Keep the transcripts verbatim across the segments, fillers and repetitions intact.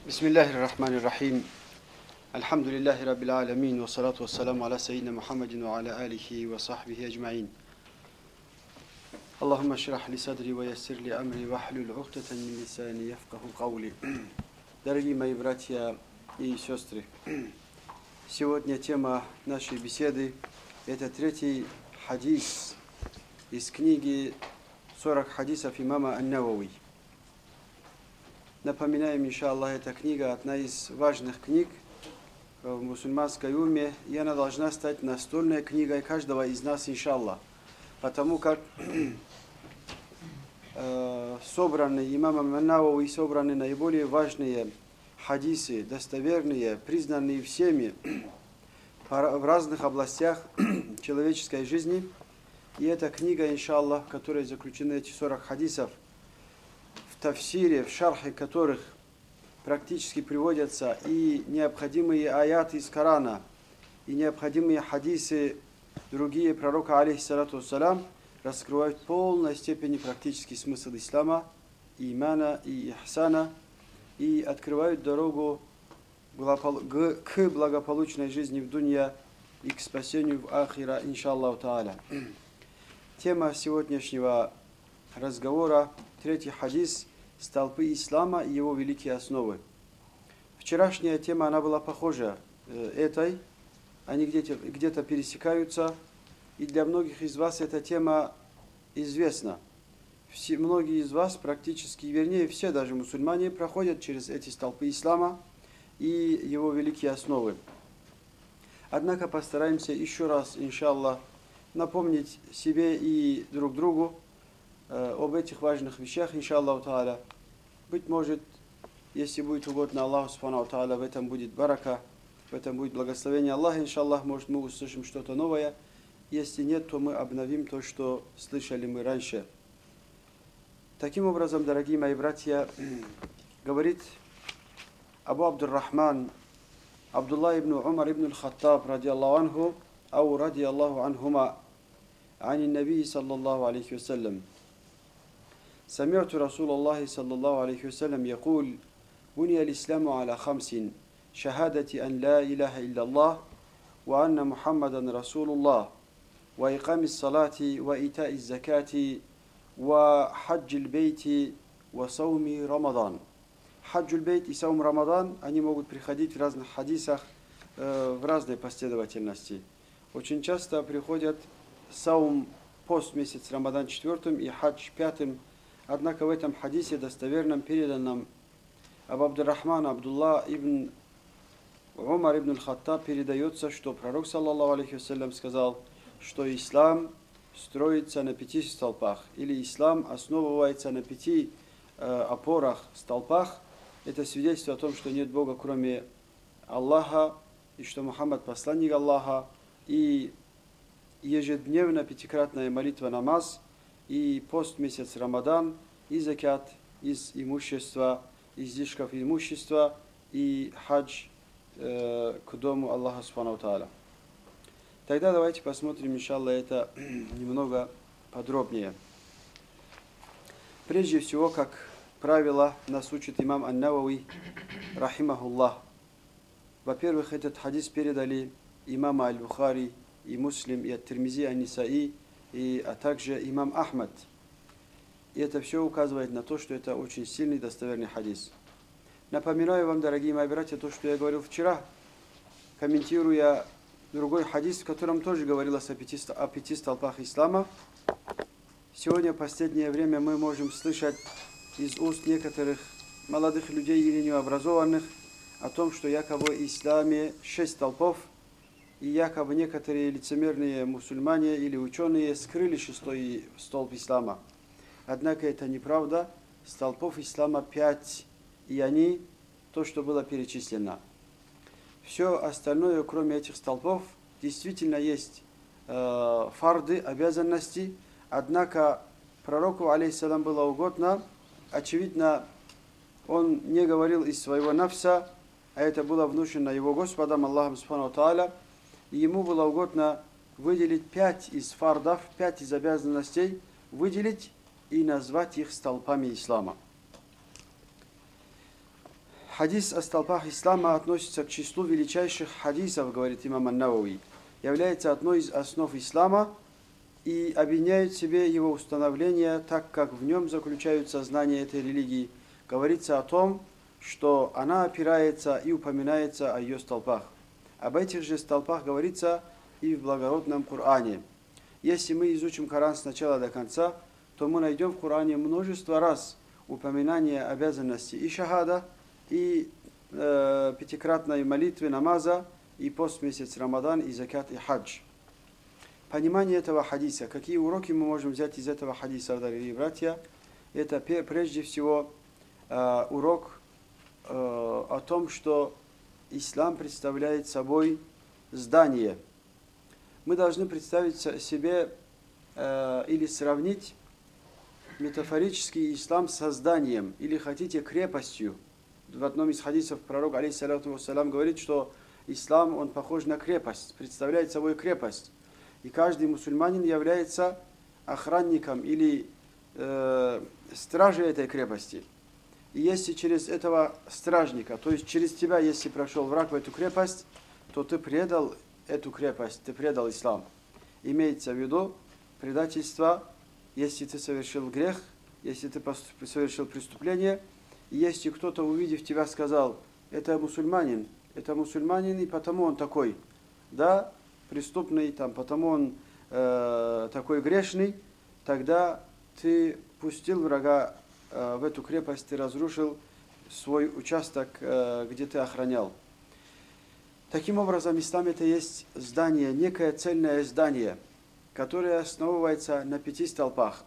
Бисмиллахи рахмани рахим. Альхамдулиллахи раббил аламин. Ва салату ва саламу аля сайидина Мухаммадин ва аля алихи ва сахбихи аджмаин. Аллахумма шрах ли садри ва яссир ли амри ва хлюль ухдатан мин лисани яфкаху каули. Дорогие мои братья и сестры, сегодня тема нашей беседы – это третий хадис из книги сорок хадисов имама Ан-Навави. Напоминаем, иншаллах, эта книга одна из важных книг в мусульманской умме, и она должна стать настольной книгой каждого из нас, иншаллах. Потому как э, собраны имамом Ан-Навави, собраны наиболее важные хадисы, достоверные, признанные всеми в разных областях человеческой жизни. И эта книга, иншаллах, в которой заключены эти сорок хадисов, в тафсире, в шархе которых практически приводятся и необходимые аяты из Корана, и необходимые хадисы другие пророка, алейхиссалату вассалям, раскрывают в полной степени практический смысл ислама, имана и ихсана, и открывают дорогу к благополучной жизни в дунья и к спасению в ахира, иншаллаху тааля. Тема сегодняшнего разговора – третий хадис столпы ислама и его великие основы. Вчерашняя тема, она была похожа э, этой, они где-то где-то пересекаются, и для многих из вас эта тема известна. Все, многие из вас практически, вернее все даже мусульмане, проходят через эти столпы ислама и его великие основы. Однако постараемся еще раз, иншаллах, напомнить себе и друг другу об этих важных вещах, иншаллаху тааля. Быть может, если будет угодно Аллаху субхану ва тааля, в этом будет барака, в этом будет благословение Аллаха, иншаллах, может мы услышим что-то новое. Если нет, то мы обновим то, что слышали мы раньше. Таким образом, дорогие мои братья, говорит Абу Абдуррахман Абдулла ибн Умар ибн аль-Хаттаб, ради Аллаху анху, ау ради Аллаху анхума, ани наби саллаллаху алейхи вассалям. سمعت رسول الله صلى الله عليه وسلم يقول بني الإسلام على خمس شهادة أن لا إله إلا الله وأن محمدا رسول الله وإقام الصلاة وإيتاء الزكاة وحج البيت وصوم رمضان. حج البيت и صوم Рамадан, они могут приходить в разных хадисах, в разной последовательности. Очень часто приходят саум пост месяц Рамадан четвертым и хадж пятым. Однако в этом хадисе достоверном переданном об Абдуррахман Абдулла ибн Умар ибн аль-Хаттаб передается, что пророк, саллаллаху алейхи вассалям, сказал, что ислам строится на пяти столпах, или ислам основывается на пяти э, опорах, столпах. Это свидетельство о том, что нет Бога, кроме Аллаха, и что Мухаммад посланник Аллаха, и ежедневно пятикратная молитва намаз, и пост месяц Рамадан, и закят из имущества, излишков имущества, и хадж э, к дому Аллаха субхану ва тааля. Тогда давайте посмотрим, иншаллах, это немного подробнее. Прежде всего, как правило, нас учит имам Ан-Навави, рахимахуллах. Во-первых, этот хадис передали имама Аль-Бухари, и Муслим, и Ат-Тирмизи, Ан-Нисаи, и, а также имам Ахмад. И это все указывает на то, что это очень сильный достоверный хадис. Напоминаю вам, дорогие мои братья, то, что я говорил вчера, комментируя другой хадис, в котором тоже говорилось о пяти, о пяти столпах ислама. Сегодня, в последнее время, мы можем слышать из уст некоторых молодых людей или необразованных о том, что якобы в исламе шесть столпов, и якобы некоторые лицемерные мусульмане или ученые скрыли шестой столб ислама. Однако это неправда. Столпов ислама пять, и они то, что было перечислено. Все остальное, кроме этих столпов, действительно есть э, фарды, обязанности. Однако пророку, алейхиссалам, было угодно. Очевидно, он не говорил из своего нафса, а это было внушено его Господом, Аллахом субхану ва тааля. И ему было угодно выделить пять из фардов, пять из обязанностей, выделить и назвать их столпами ислама. Хадис о столпах ислама относится к числу величайших хадисов, говорит имам ан-Навави, является одной из основ ислама и объединяет в себе его установление, так как в нем заключаются знания этой религии. Говорится о том, что она опирается и упоминается о ее столпах. Об этих же столпах говорится и в благородном Коране. Если мы изучим Коран с начала до конца, то мы найдем в Коране множество раз упоминание обязанностей и шахада, и э, пятикратной молитвы, намаза, и пост месяц Рамадан, и закат, и хадж. Понимание этого хадиса. Какие уроки мы можем взять из этого хадиса, дорогие братья? Это прежде всего э, урок э, о том, что ислам представляет собой здание. Мы должны представить себе э, или сравнить метафорический ислам со зданием, или хотите крепостью. В одном из хадисов пророк, алейхиссалату вассалам, говорит, что ислам, он похож на крепость, представляет собой крепость. И каждый мусульманин является охранником или э, стражей этой крепости. И если через этого стражника, то есть через тебя, если прошел враг в эту крепость, то ты предал эту крепость, ты предал ислам. Имеется в виду предательство, если ты совершил грех, если ты совершил преступление, и если кто-то, увидев тебя, сказал, это мусульманин, это мусульманин, и потому он такой, да, преступный, там, потому он э, такой грешный, тогда ты пустил врага э, в эту крепость, ты разрушил свой участок, э, где ты охранял. Таким образом, ислам это есть здание, некое цельное здание, которое основывается на пяти столпах.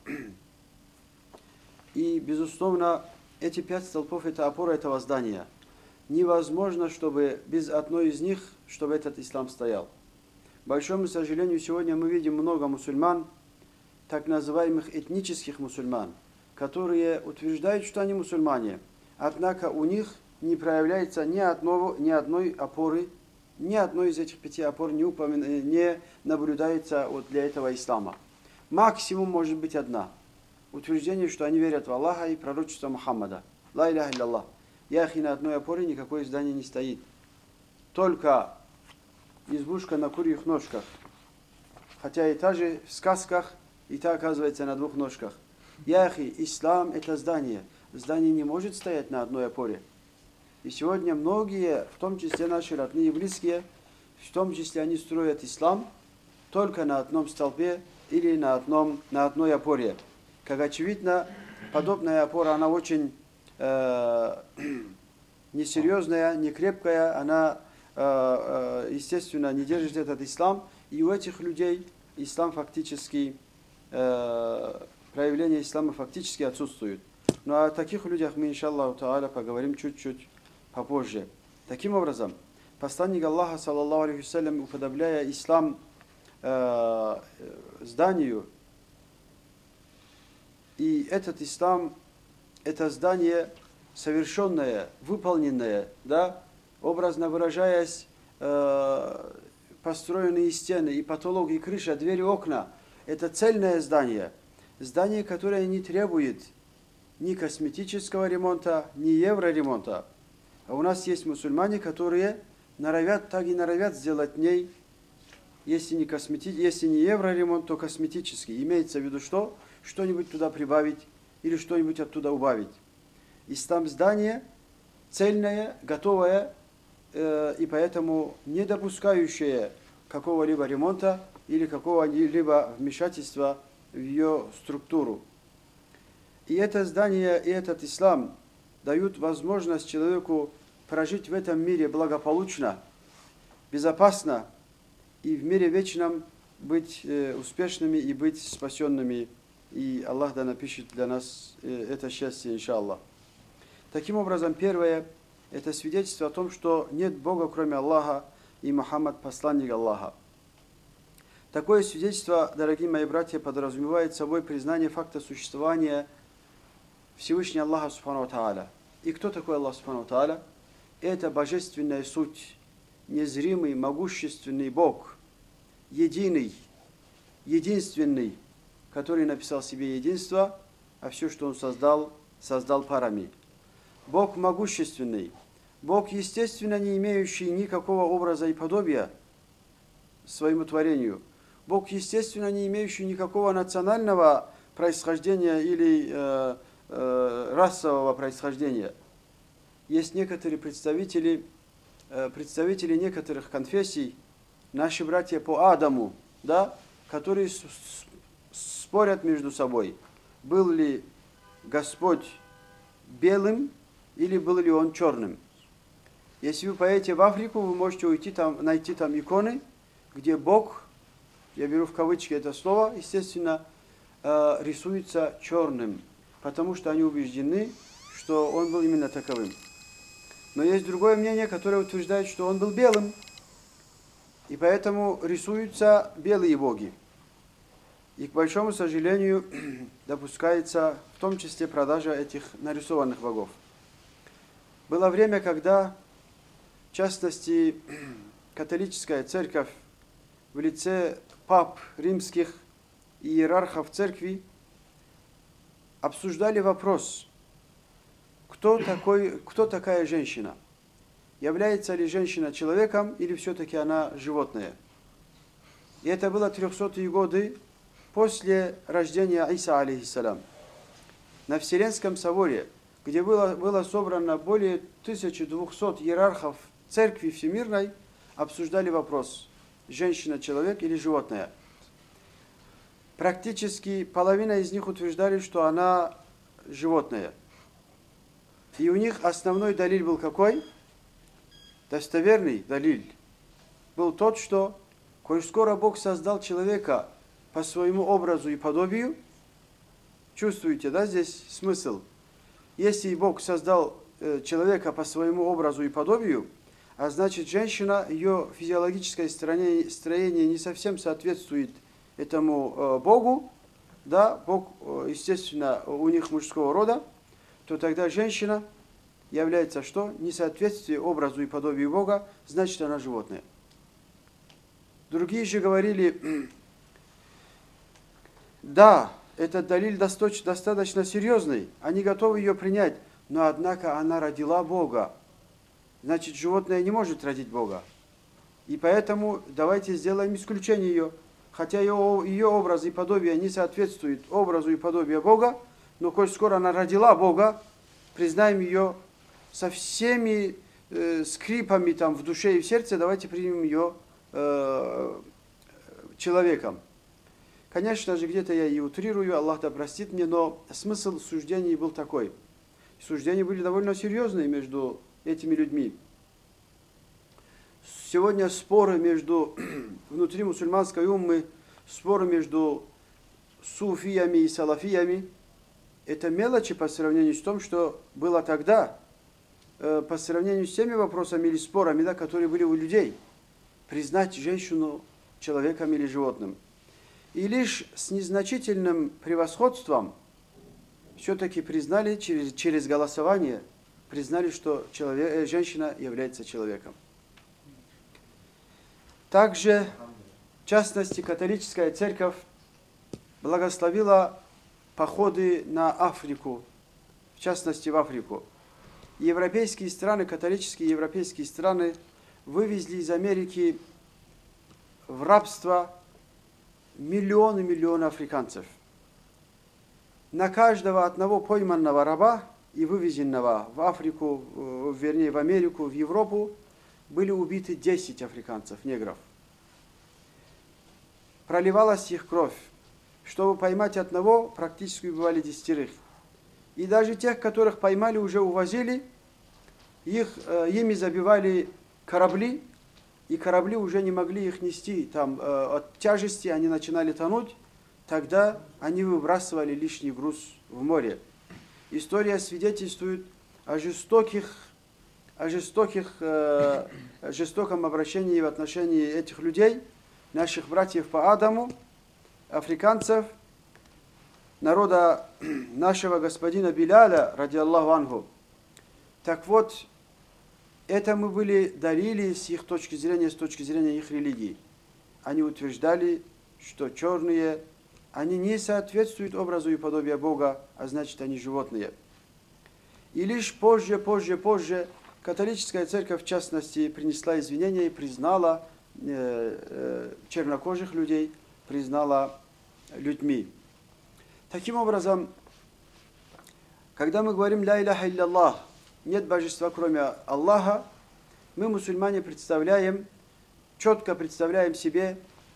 И, безусловно, эти пять столпов – это опора этого здания. Невозможно, чтобы без одной из них, чтобы этот ислам стоял. К большому сожалению, сегодня мы видим много мусульман, так называемых этнических мусульман, которые утверждают, что они мусульмане, однако у них не проявляется ни, одного, ни одной опоры, ни одной из этих пяти опор не, упомя... не наблюдается вот для этого ислама. Максимум может быть одна. Утверждение, что они верят в Аллаха и пророчество Мухаммада. Ла иляха илляллах. Яхи на одной опоре никакое здание не стоит. Только избушка на курьих ножках. Хотя и та же в сказках, и та оказывается на двух ножках. Яхи, ислам это здание. Здание не может стоять на одной опоре. И сегодня многие, в том числе наши родные и близкие, в том числе они строят ислам только на одном столбе или на, одном, на одной опоре. Как очевидно, подобная опора, она очень э, несерьезная, не крепкая, она, э, э, естественно, не держит этот ислам. И у этих людей ислам фактически, э, проявление ислама фактически отсутствует. Ну о таких людях мы, иншаллаху та'аля, поговорим чуть-чуть попозже. Таким образом, посланник Аллаха, саллаллаху алейхи вассалям, уподобляя ислам э, зданию, и этот ислам, это здание совершенное, выполненное, да, образно выражаясь, э, построенные стены, и потолок, и крыша, двери, окна. Это цельное здание. Здание, которое не требует ни косметического ремонта, ни евроремонта. А у нас есть мусульмане, которые норовят, так и норовят сделать в ней, если не, космети... если не евроремонт, то косметический. Имеется в виду что? Что-нибудь туда прибавить или что-нибудь оттуда убавить. Ислам здание цельное, готовое, э, и поэтому не допускающее какого-либо ремонта или какого-либо вмешательства в ее структуру. И это здание, и этот ислам дают возможность человеку прожить в этом мире благополучно, безопасно и в мире вечном быть э, успешными и быть спасенными. И Аллах да напишет для нас э, это счастье, иншаллах. Таким образом, первое – это свидетельство о том, что нет Бога, кроме Аллаха, и Мухаммад – посланник Аллаха. Такое свидетельство, дорогие мои братья, подразумевает собой признание факта существования Всевышнего Аллаха Субхану ва Тааля. И кто такой Аллах Субхану ва Тааля? Это божественная суть, незримый, могущественный Бог, единый, единственный, который написал себе единство, а все, что Он создал, создал парами. Бог могущественный, Бог, естественно, не имеющий никакого образа и подобия своему творению. Бог, естественно, не имеющий никакого национального происхождения или э, э, расового происхождения. Есть некоторые представители, э, представители некоторых конфессий, наши братья по Адаму, да, которые с, с, спорят между собой, был ли Господь белым или был ли он черным. Если вы поедете в Африку, вы можете уйти там, найти там иконы, где Бог, я беру в кавычки это слово, естественно, э, рисуется черным, потому что они убеждены, что он был именно таковым. Но есть другое мнение, которое утверждает, что он был белым, и поэтому рисуются белые боги. И, к большому сожалению, допускается в том числе продажа этих нарисованных богов. Было время, когда, в частности, католическая церковь в лице пап римских и иерархов церкви обсуждали вопрос, кто, такой, кто такая женщина? Является ли женщина человеком или все-таки она животное? И это было трехсотые годы после рождения Иса, алейхиссалям. На Вселенском соборе, где было, было собрано более тысячи двухсот иерархов церкви всемирной, обсуждали вопрос, женщина человек или животное. Практически половина из них утверждали, что она животное. И у них основной далиль был какой? Достоверный далиль был тот, что коль скоро Бог создал человека по своему образу и подобию, чувствуете, да, здесь смысл? Если Бог создал э, человека по своему образу и подобию, а значит, женщина, ее физиологическое строение, строение не совсем соответствует этому э, Богу, да, Бог, э, естественно, у них мужского рода, то тогда женщина является что? Несоответствие образу и подобию Бога, значит, она животное. Другие же говорили, да, этот далиль достаточно серьезный, они готовы ее принять, но однако она родила Бога. Значит, животное не может родить Бога. И поэтому давайте сделаем исключение ее. Хотя ее, ее образ и подобие не соответствует образу и подобию Бога, но коль скоро она родила Бога, признаем ее со всеми э, скрипами там, в душе и в сердце, давайте примем ее э, человеком. Конечно же, где-то я и утрирую, Аллах да простит мне, но смысл суждений был такой. Суждения были довольно серьезные между этими людьми. Сегодня споры между, внутри мусульманской уммы, споры между суфиями и салафиями, это мелочи по сравнению с тем, что было тогда, э, по сравнению с теми вопросами или спорами, да, которые были у людей. Признать женщину человеком или животным. И лишь с незначительным превосходством все-таки признали через, через голосование, признали, что человек, э, женщина является человеком. Также, в частности, католическая церковь благословила походы на Африку, в частности в Африку. Европейские страны, католические европейские страны вывезли из Америки в рабство миллионы миллионы африканцев. На каждого одного пойманного раба и вывезенного в Африку, вернее в Америку, в Европу, были убиты десять африканцев, негров. Проливалась их кровь. Чтобы поймать одного, практически убивали десятерых. И даже тех, которых поймали, уже увозили, их, э, ими забивали корабли, и корабли уже не могли их нести. Там, э, от тяжести они начинали тонуть, тогда они выбрасывали лишний груз в море. История свидетельствует о жестоких, о жестоких, э, жестоком обращении в отношении этих людей, наших братьев по Адаму, африканцев, народа нашего господина Биляля, ради Аллаху анху. Так вот, это мы были дарили с их точки зрения, с точки зрения их религии. Они утверждали, что черные, они не соответствуют образу и подобию Бога, а значит, они животные. И лишь позже, позже, позже, католическая церковь, в частности, принесла извинения и признала э, э, чернокожих людей, признала людьми. Таким образом, когда мы говорим «Ля иляха илля нет божества кроме Аллаха, мы, мусульмане, представляем, четко представляем себе,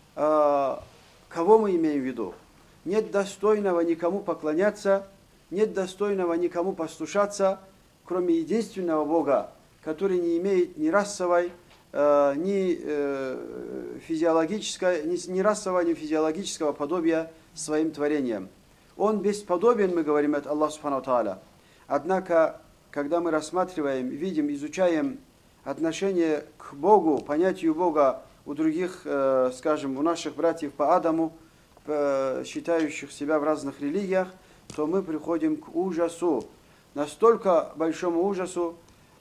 э, кого мы имеем в виду. Нет достойного никому поклоняться, нет достойного никому послушаться, кроме единственного Бога, который не имеет ни расовой, э, ни э, физиологической, ни, ни расового, ни физиологического подобия своим творением. Он бесподобен, мы говорим, это Аллах Субхану Тааля. Однако, когда мы рассматриваем, видим, изучаем отношение к Богу, понятию Бога у других, э, скажем, у наших братьев по Адаму, э, считающих себя в разных религиях, то мы приходим к ужасу, настолько большому ужасу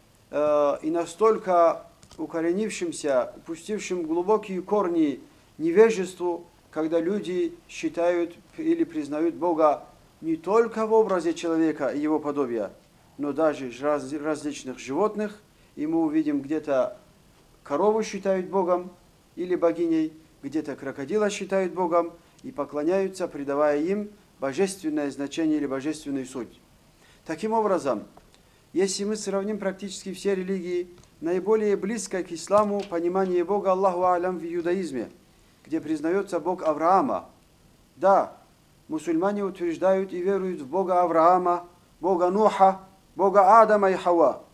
э, и настолько укоренившимся, пустившим глубокие корни невежеству, когда люди считают или признают Бога не только в образе человека и его подобия, но даже раз, различных животных. И мы увидим, где-то корову считают Богом или богиней, где-то крокодила считают Богом и поклоняются, придавая им божественное значение или божественную суть. Таким образом, если мы сравним практически все религии, наиболее близко к исламу понимание Бога Аллаху Алям в иудаизме, где признается Бог Авраама. Да, мусульмане утверждают и веруют в Бога Авраама, Бога Нуха, Бога Адама и Хава.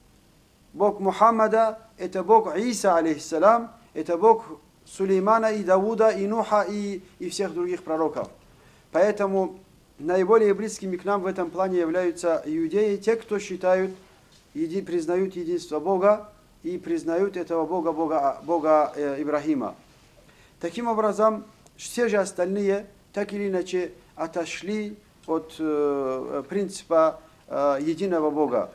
Бог Мухаммада – это Бог Иса, алейхиссалям, это Бог Сулеймана и Давуда, и Нуха, и, и всех других пророков. Поэтому наиболее близкими к нам в этом плане являются иудеи, те, кто считают, еди, признают единство Бога и признают этого Бога, Бога, Бога э, Ибрахима. Таким образом, все же остальные, так или иначе, отошли от э, принципа э, единого Бога.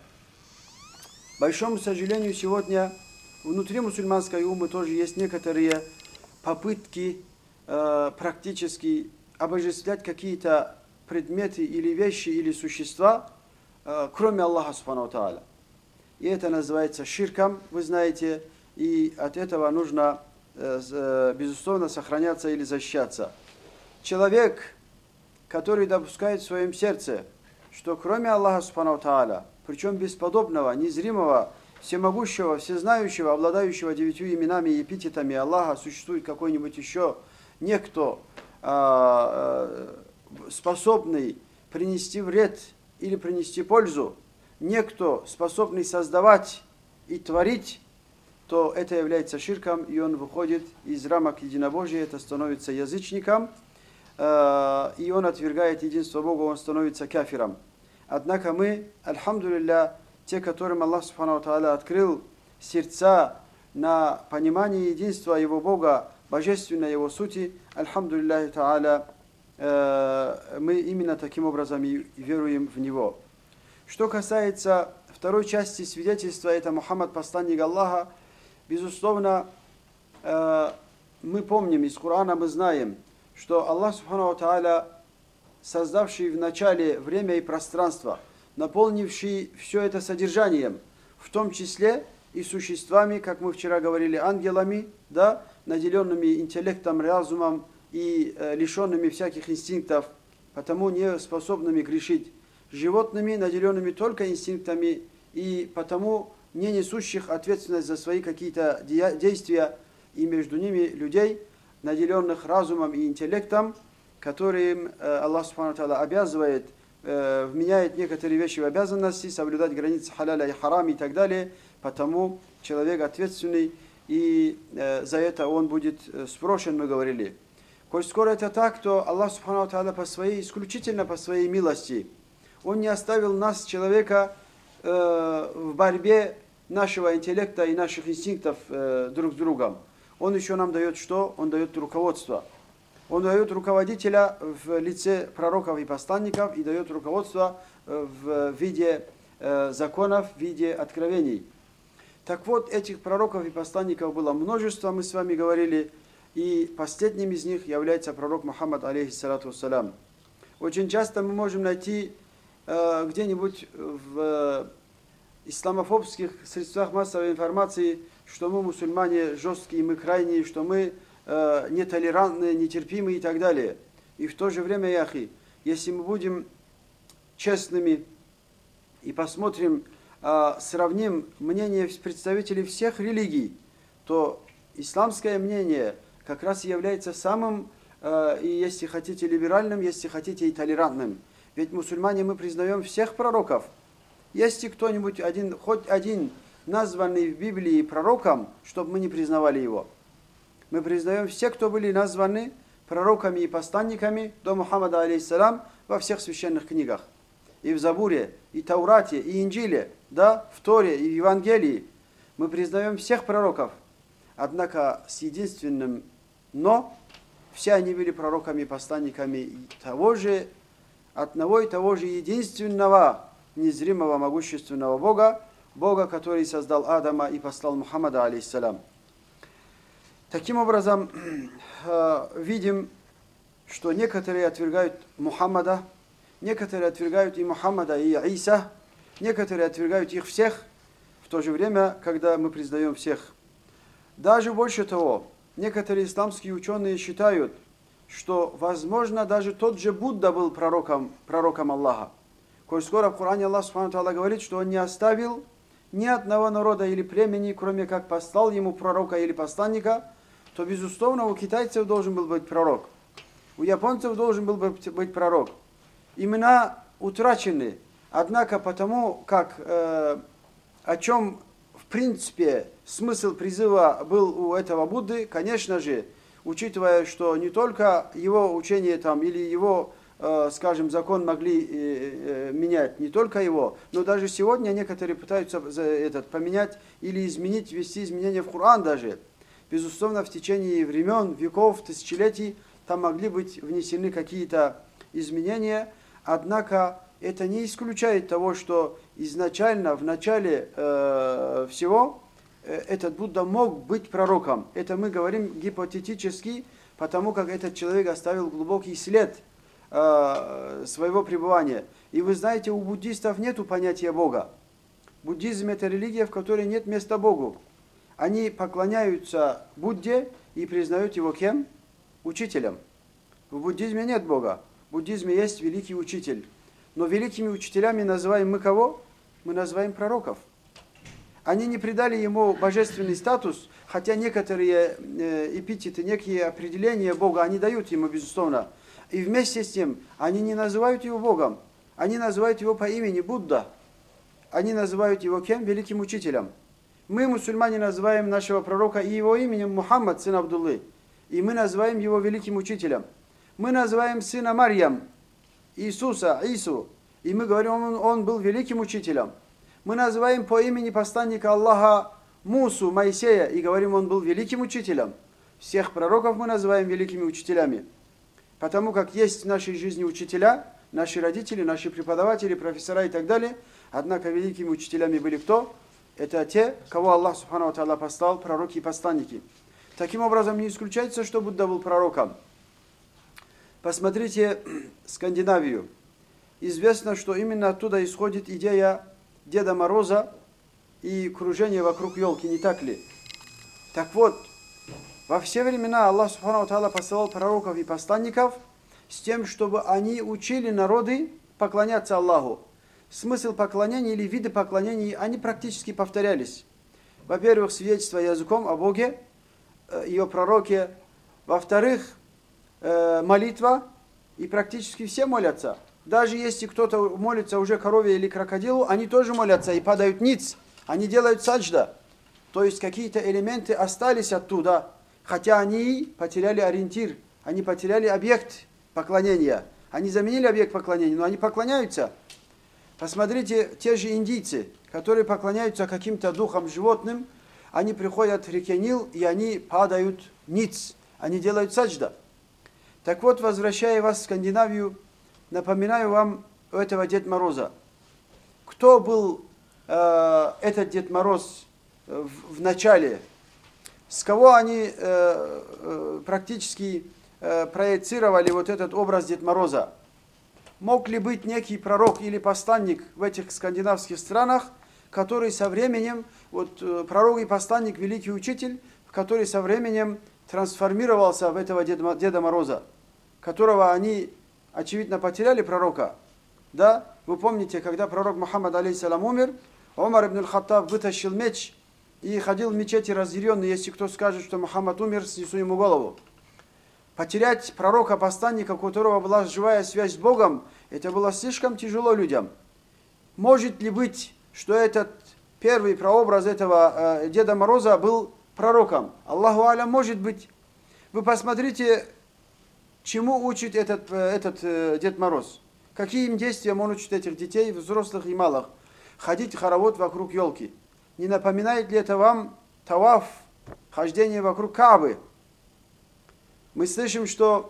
К большому сожалению, сегодня внутри мусульманской уммы тоже есть некоторые попытки э, практически обожествлять какие-то предметы или вещи или существа, э, кроме Аллаха Субхану Тааля. И это называется ширком, вы знаете, и от этого нужно, э, э, безусловно, сохраняться или защищаться. Человек, который допускает в своем сердце, что кроме Аллаха Субхану Тааля, причем бесподобного, незримого, всемогущего, всезнающего, обладающего девятью именами и эпитетами Аллаха, существует какой-нибудь еще некто, способный принести вред или принести пользу, некто, способный создавать и творить, то это является ширком, и он выходит из рамок единобожия, это становится язычником, и он отвергает единство Бога, он становится кафиром. Однако мы, альхамдулилля, те, которым Аллах Субхану Тааля открыл сердца на понимание единства Его Бога, божественной Его сути, альхамдулилля Тааля, мы именно таким образом и веруем в Него. Что касается второй части свидетельства, это Мухаммад, посланник Аллаха, безусловно, мы помним, из Корана мы знаем, что Аллах Субхану Тааля, создавший в начале время и пространство, наполнивший все это содержанием, в том числе и существами, как мы вчера говорили, ангелами, да, наделенными интеллектом, разумом и э, лишенными всяких инстинктов, потому не способными грешить, животными, наделенными только инстинктами и потому не несущих ответственность за свои какие-то действия, и между ними людей, наделенных разумом и интеллектом, которым э, Аллах Субхану Тааля обязывает, э, вменяет некоторые вещи в обязанности, соблюдать границы халяля и харам и так далее, потому человек ответственный, и э, за это он будет э, спрошен, мы говорили. Коль скоро это так, то Аллах Субхану Тааля по своей, исключительно по своей милости, Он не оставил нас, человека, э, в борьбе нашего интеллекта и наших инстинктов э, друг с другом. Он еще нам дает что? Он дает руководство. Он дает руководителя в лице пророков и посланников и дает руководство в виде э, законов, в виде откровений. Так вот, этих пророков и посланников было множество, мы с вами говорили, и последним из них является пророк Мухаммад, алейхиссалату вассалям. Очень часто мы можем найти э, где-нибудь в исламофобских средствах массовой информации, что мы мусульмане жесткие, мы крайние, что мы э, нетолерантные, нетерпимые и так далее. И в то же время, яхи, если мы будем честными и посмотрим, э, сравним мнение представителей всех религий, то исламское мнение как раз является самым, э, и если хотите, либеральным, если хотите, и толерантным. Ведь мусульмане мы признаем всех пророков. Есть ли кто-нибудь один, хоть один названный в Библии пророком, чтобы мы не признавали его? Мы признаем всех, кто были названы пророками и посланниками до Мухаммада, алейхиссалям, во всех священных книгах. И в Забуре, и Таурате, и Инджиле, да, в Торе, и в Евангелии. Мы признаем всех пророков. Однако с единственным «но» все они были пророками и посланниками того же, одного и того же единственного, незримого, могущественного Бога, Бога, который создал Адама и послал Мухаммада, алейхиссалям. Таким образом, видим, что некоторые отвергают Мухаммада, некоторые отвергают и Мухаммада, и Иса, некоторые отвергают их всех, в то же время, когда мы признаем всех. Даже больше того, некоторые исламские ученые считают, что, возможно, даже тот же Будда был пророком, пророком Аллаха. Коль скоро в Коране Аллах Субхану Тааля говорит, что он не оставил ни одного народа или племени, кроме как послал ему пророка или посланника, то, безусловно, у китайцев должен был быть пророк. У японцев должен был быть пророк. Имена утрачены, однако потому, как, э, о чем, в принципе, смысл призыва был у этого Будды, конечно же, учитывая, что не только его учение там, или его, э, скажем, закон могли э, э, менять, не только его, но даже сегодня некоторые пытаются за этот, поменять или изменить, ввести изменения в Коран даже. Безусловно, в течение времен, веков, тысячелетий там могли быть внесены какие-то изменения, однако это не исключает того, что изначально, в начале э, всего, э, этот Будда мог быть пророком. Это мы говорим гипотетически, потому как этот человек оставил глубокий след э, своего пребывания. И вы знаете, у буддистов нет понятия Бога. Буддизм – это религия, в которой нет места Богу. Они поклоняются Будде и признают его кем? Учителем. В буддизме нет Бога. В буддизме есть великий учитель. Но великими учителями называем мы кого? Мы называем пророков. Они не придали ему божественный статус, хотя некоторые эпитеты, некие определения Бога они дают ему, безусловно. И вместе с тем они не называют его Богом. Они называют его по имени Будда. Они называют его кем? Великим учителем. Мы, мусульмане, называем нашего пророка и его именем Мухаммад, сын Абдуллы. И мы называем его великим учителем. Мы называем сына Марьям, Иисуса, Ису. И мы говорим, он, он был великим учителем. Мы называем по имени посланника Аллаха Мусу, Моисея. И говорим, он был великим учителем. Всех пророков мы называем великими учителями. Потому как есть в нашей жизни учителя, наши родители, наши преподаватели, профессора и так далее. Однако великими учителями были кто? Это те, кого Аллах Субхану Тааля послал, пророки и посланники. Таким образом, не исключается, что Будда был пророком. Посмотрите Скандинавию. Известно, что именно оттуда исходит идея Деда Мороза и кружение вокруг елки, не так ли? Так вот, во все времена Аллах Субхану Тааля посылал пророков и посланников с тем, чтобы они учили народы поклоняться Аллаху. Смысл поклонения или виды поклонений, они практически повторялись. Во-первых, свидетельство языком о Боге и о пророке. Во-вторых, молитва, и практически все молятся. Даже если кто-то молится уже корове или крокодилу, они тоже молятся и падают ниц. Они делают саджда. То есть какие-то элементы остались оттуда, хотя они потеряли ориентир, они потеряли объект поклонения. Они заменили объект поклонения, но они поклоняются. Посмотрите, те же индийцы, которые поклоняются каким-то духам животным, они приходят в реке Нил, и они падают ниц. Они делают саджда. Так вот, возвращая вас в Скандинавию, напоминаю вам этого Дед Мороза. Кто был э, этот Дед Мороз в, в начале? С кого они э, э, практически э, проецировали вот этот образ Дед Мороза? Мог ли быть некий пророк или посланник в этих скандинавских странах, который со временем, вот пророк и посланник, великий учитель, который со временем трансформировался в этого Деда, Деда Мороза, которого они, очевидно, потеряли, пророка. Да? Вы помните, когда пророк Мухаммад, алейхиссалам, умер, Умар ибн аль-Хаттаб вытащил меч и ходил в мечети разъяренный. Если кто скажет, что Мухаммад умер, снесу ему голову. Потерять пророка, посланника, у которого была живая связь с Богом, это было слишком тяжело людям. Может ли быть, что этот первый прообраз этого э, Деда Мороза был пророком? Аллаху алям, может быть. Вы посмотрите, чему учит этот, э, этот э, Дед Мороз. Каким действиям он учит этих детей, взрослых и малых. Ходить хоровод вокруг елки. Не напоминает ли это вам таваф, хождение вокруг Каабы? Мы слышим, что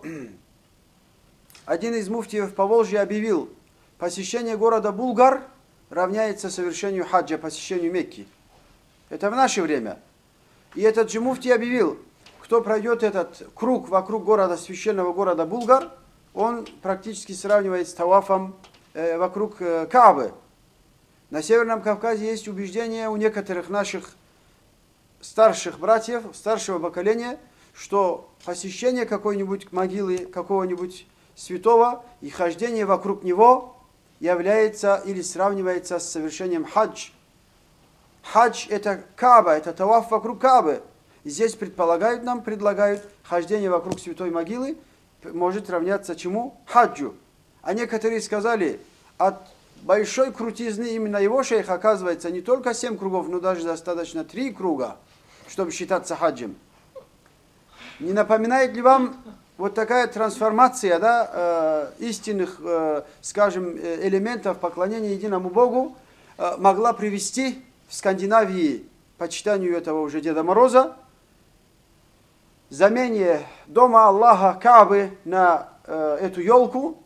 один из муфтиев Поволжья объявил, посещение города Булгар равняется совершению хаджа, посещению Мекки. Это в наше время. И этот же муфтий объявил, кто пройдет этот круг вокруг города, священного города Булгар, он практически сравнивает с тавафом э, вокруг э, Каабы. На Северном Кавказе есть убеждение у некоторых наших старших братьев, старшего поколения, что посещение какой-нибудь могилы, какого-нибудь святого и хождение вокруг него является или сравнивается с совершением хадж. Хадж – это Кааба, это таваф вокруг Каабы. И здесь предполагают нам, предлагают, хождение вокруг святой могилы может равняться чему? Хаджу. А некоторые сказали, от большой крутизны именно его шейх оказывается не только семь кругов, но даже достаточно три круга, чтобы считаться хаджем. Не напоминает ли вам вот такая трансформация, да, э, истинных, э, скажем, элементов поклонения единому Богу э, могла привести в Скандинавии, по читанию этого уже Деда Мороза, замене дома Аллаха Каабы на э, эту елку,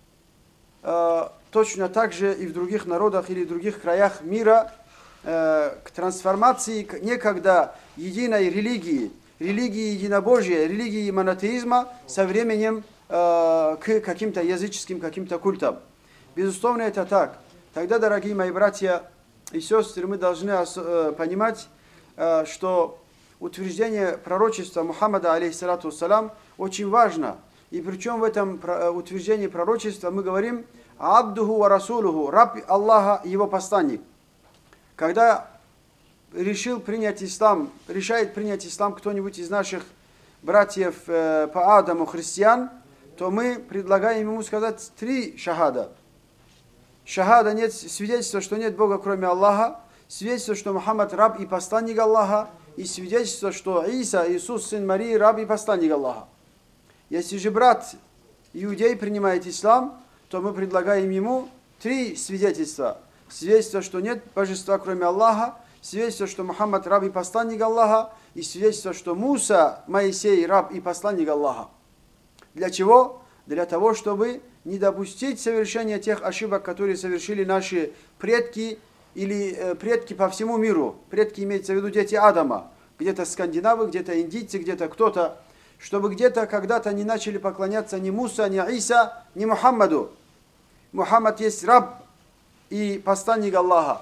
э, точно так же и в других народах или других краях мира э, к трансформации к некогда единой религии, религии единобожия, религии монотеизма со временем э, к каким-то языческим, каким-то культам. Безусловно, это так. Тогда, дорогие мои братья и сестры, мы должны э, понимать, э, что утверждение пророчества Мухаммада, алейхиссалату вассалам, очень важно. И причем в этом утверждении пророчества мы говорим «Абдуху ва расулуху», раб Аллаха, его посланник. Когда решил принять ислам, решает принять ислам кто-нибудь из наших братьев э, по Адаму, христиан, то мы предлагаем ему сказать три шахада. Шахада, нет свидетельства, что нет Бога, кроме Аллаха, свидетельство, что Мухаммад раб и посланник Аллаха, и свидетельство, что Иса, Иисус, сын Марии, раб и посланник Аллаха. Если же брат иудей принимает ислам, то мы предлагаем ему три свидетельства. Свидетельство, что нет божества, кроме Аллаха, свидетельство, что Мухаммад раб и посланник Аллаха, и свидетельство, что Муса, Моисей, раб и посланник Аллаха. Для чего? Для того, чтобы не допустить совершения тех ошибок, которые совершили наши предки, или э, предки по всему миру. Предки имеется в виду дети Адама. Где-то скандинавы, где-то индийцы, где-то кто-то. Чтобы где-то когда-то не начали поклоняться ни Муса, ни Иса, ни Мухаммаду. Мухаммад есть раб и посланник Аллаха.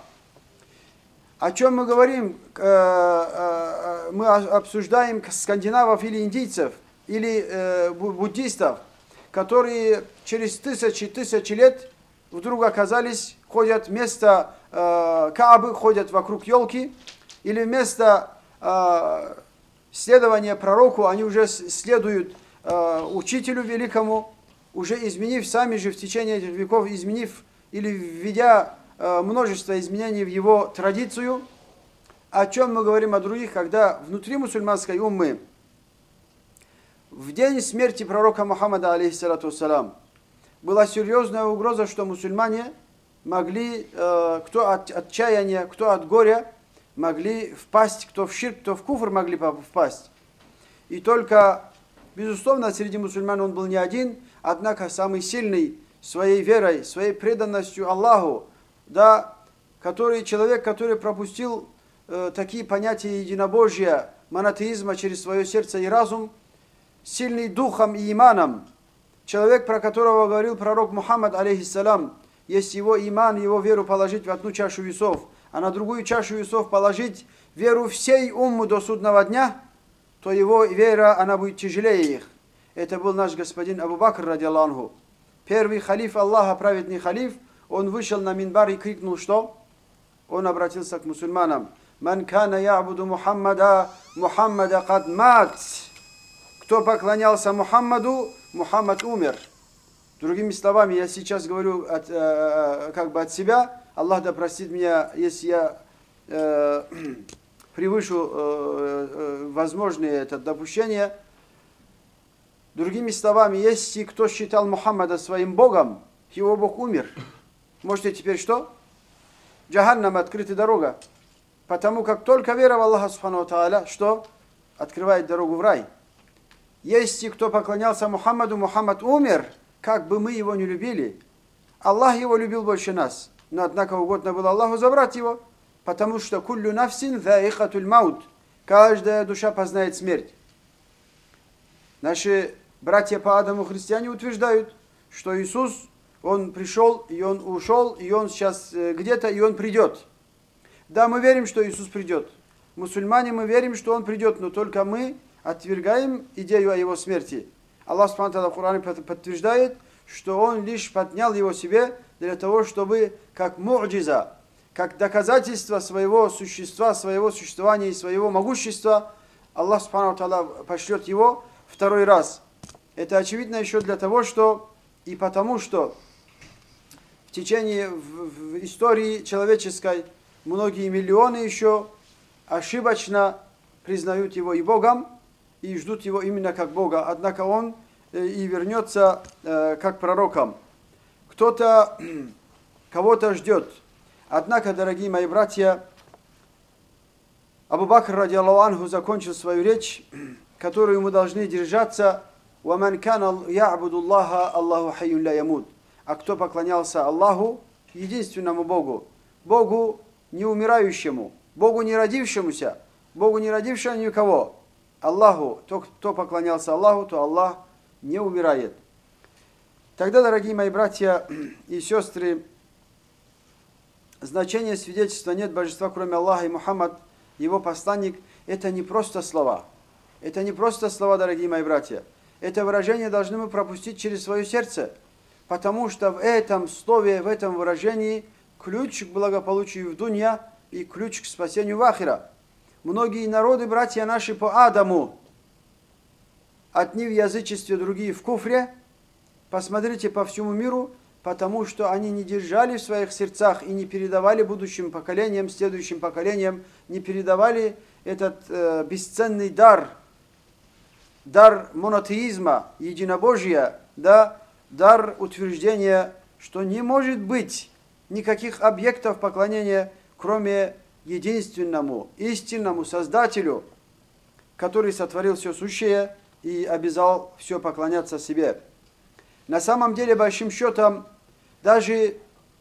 О чем мы говорим? Э, э, мы обсуждаем скандинавов или индийцев, или э, буддистов, которые через тысячи тысячи лет вдруг оказались, ходят вместо э, Каабы, ходят вокруг елки, или вместо э, следования пророку, они уже следуют э, учителю великому, уже изменив сами же в течение этих веков, изменив или введя э, множество изменений в его традицию. О чем мы говорим о других, когда внутри мусульманской уммы в день смерти пророка Мухаммада, алейхиссалату вассалам, была серьезная угроза, что мусульмане могли, э, кто от отчаяния, кто от горя, могли впасть, кто в ширк, кто в куфр могли впасть. И только, безусловно, среди мусульман он был не один, однако самый сильный своей верой, своей преданностью Аллаху, да, который человек, который пропустил э, такие понятия единобожия, монотеизма через свое сердце и разум, сильный духом и иманом, человек, про которого говорил пророк Мухаммад, алейхиссалам, если его иман, его веру положить в одну чашу весов, а на другую чашу весов положить веру всей уммы до судного дня, то его вера, она будет тяжелее их. Это был наш господин Абу Бакр, радиаллаху анху. Первый халиф Аллаха, праведный халиф, он вышел на минбар и крикнул, что? Он обратился к мусульманам. «Ман кана я'буду Мухаммада, Мухаммада кад мат». Кто поклонялся Мухаммаду, Мухаммад умер. Другими словами, я сейчас говорю от, э, как бы от себя. Аллах да простит меня, если я э, превышу э, э, возможные это допущения. Другими словами, если кто считал Мухаммада своим Богом, его Бог умер. Можете теперь что? Джаханнам, открытая дорога. Потому как только вера в Аллаха Субхану ва Тааля, что? Открывает дорогу в рай. Если кто поклонялся Мухаммаду, Мухаммад умер, как бы мы его не любили. Аллах его любил больше нас. Но однако угодно было Аллаху забрать его, потому что куллю нафсин заихатуль маут. Каждая душа познает смерть. Наши братья по Адаму христиане утверждают, что Иисус, Он пришел, и Он ушел, и Он сейчас где-то, и Он придет. Да, мы верим, что Иисус придет. Мусульмане, мы верим, что Он придет, но только мы отвергаем идею о Его смерти. Аллах Субхану ва Тааля в Коране подтверждает, что Он лишь поднял Его себе для того, чтобы как му'джиза, как доказательство своего существа, своего существования и своего могущества, Аллах Субхану ва Тааля пошлет Его второй раз. Это очевидно еще для того, что и потому, что в течение в, в истории человеческой многие миллионы еще ошибочно признают Его и Богом, и ждут Его именно как Бога. Однако Он и вернется э, как пророком. Кто-то кого-то ждет. Однако, дорогие мои братья, Абу Бакр, радиаллаху анху, закончил свою речь, которую мы должны держаться. وَمَنْ كَانَ يَعْبُدُ اللَّهَ اللَّهُ حَيٌّ لَا يَمُوتُ. А кто поклонялся Аллаху, единственному Богу, Богу не умирающему, Богу не родившемуся, Богу не родившему никого, Аллаху, то, кто поклонялся Аллаху, то Аллах не умирает. Тогда, дорогие мои братья и сестры, значение свидетельства «нет божества, кроме Аллаха» и Мухаммад, его посланник, это не просто слова. Это не просто слова, дорогие мои братья. Это выражение должны мы пропустить через свое сердце, потому что в этом слове, в этом выражении ключ к благополучию в дунья и ключ к спасению в ахира. Многие народы, братья наши по Адаму, одни в язычестве, другие в куфре. Посмотрите по всему миру, потому что они не держали в своих сердцах и не передавали будущим поколениям, следующим поколениям, не передавали этот э, бесценный дар, дар монотеизма, единобожия, да, дар утверждения, что не может быть никаких объектов поклонения, кроме единственному, истинному Создателю, который сотворил все сущее и обязал все поклоняться себе. На самом деле, большим счетом, даже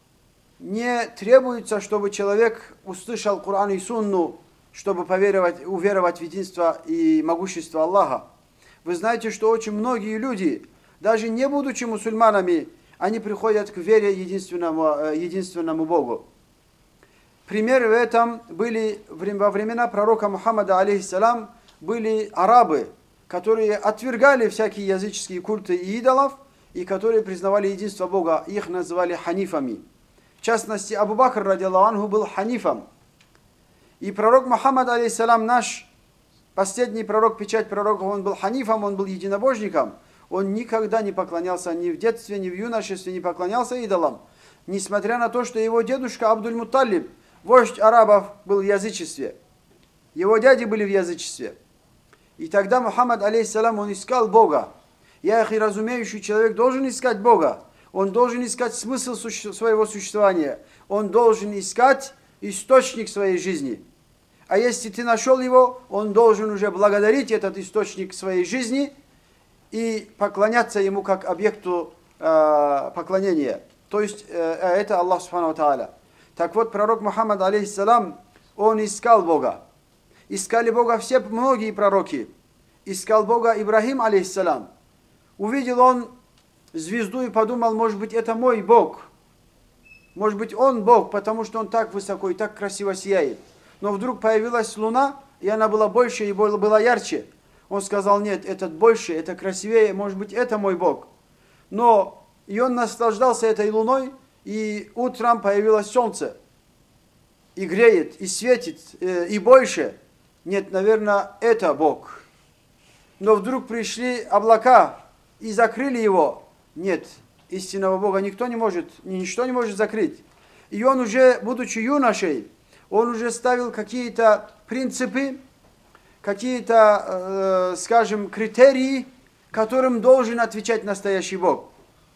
не требуется, чтобы человек услышал Коран и Сунну, чтобы поверовать, уверовать в единство и могущество Аллаха. Вы знаете, что очень многие люди, даже не будучи мусульманами, они приходят к вере единственному, единственному Богу. Примеры в этом были во времена пророка Мухаммада, алейхиссалам, были арабы, которые отвергали всякие языческие культы и идолов, и которые признавали единство Бога. Их называли ханифами. В частности, Абу Бакр, радиаллаху анху, был ханифом. И пророк Мухаммад, алейхиссалам, наш последний пророк, печать пророков, он был ханифом, он был единобожником. Он никогда не поклонялся ни в детстве, ни в юношестве, не поклонялся идолам. Несмотря на то, что его дедушка Абдуль-Мутталиб, вождь арабов, был в язычестве. Его дяди были в язычестве. И тогда Мухаммад, алейхиссалам, он искал Бога. Я, и разумеющий человек, должен искать Бога. Он должен искать смысл своего существования. Он должен искать источник своей жизни. А если ты нашел его, он должен уже благодарить этот источник своей жизни и поклоняться ему как объекту э, поклонения. То есть э, это Аллах Субхану ва Тааля. Так вот, пророк Мухаммад, алейхиссалам, он искал Бога. Искали Бога все многие пророки. Искал Бога Ибрахим, алейхиссалам. Увидел он звезду и подумал, может быть, это мой Бог. Может быть, он Бог, потому что он так высоко и так красиво сияет. Но вдруг появилась луна, и она была больше и была ярче. Он сказал, нет, этот больше, это красивее, может быть, это мой Бог. Но и он наслаждался этой луной, и утром появилось солнце. И греет, и светит, и больше. Нет, наверное, это Бог. Но вдруг пришли облака и закрыли его. Нет, истинного Бога никто не может, ничто не может закрыть. И он уже, будучи юношей, он уже ставил какие-то принципы, какие-то, э, скажем, критерии, которым должен отвечать настоящий Бог.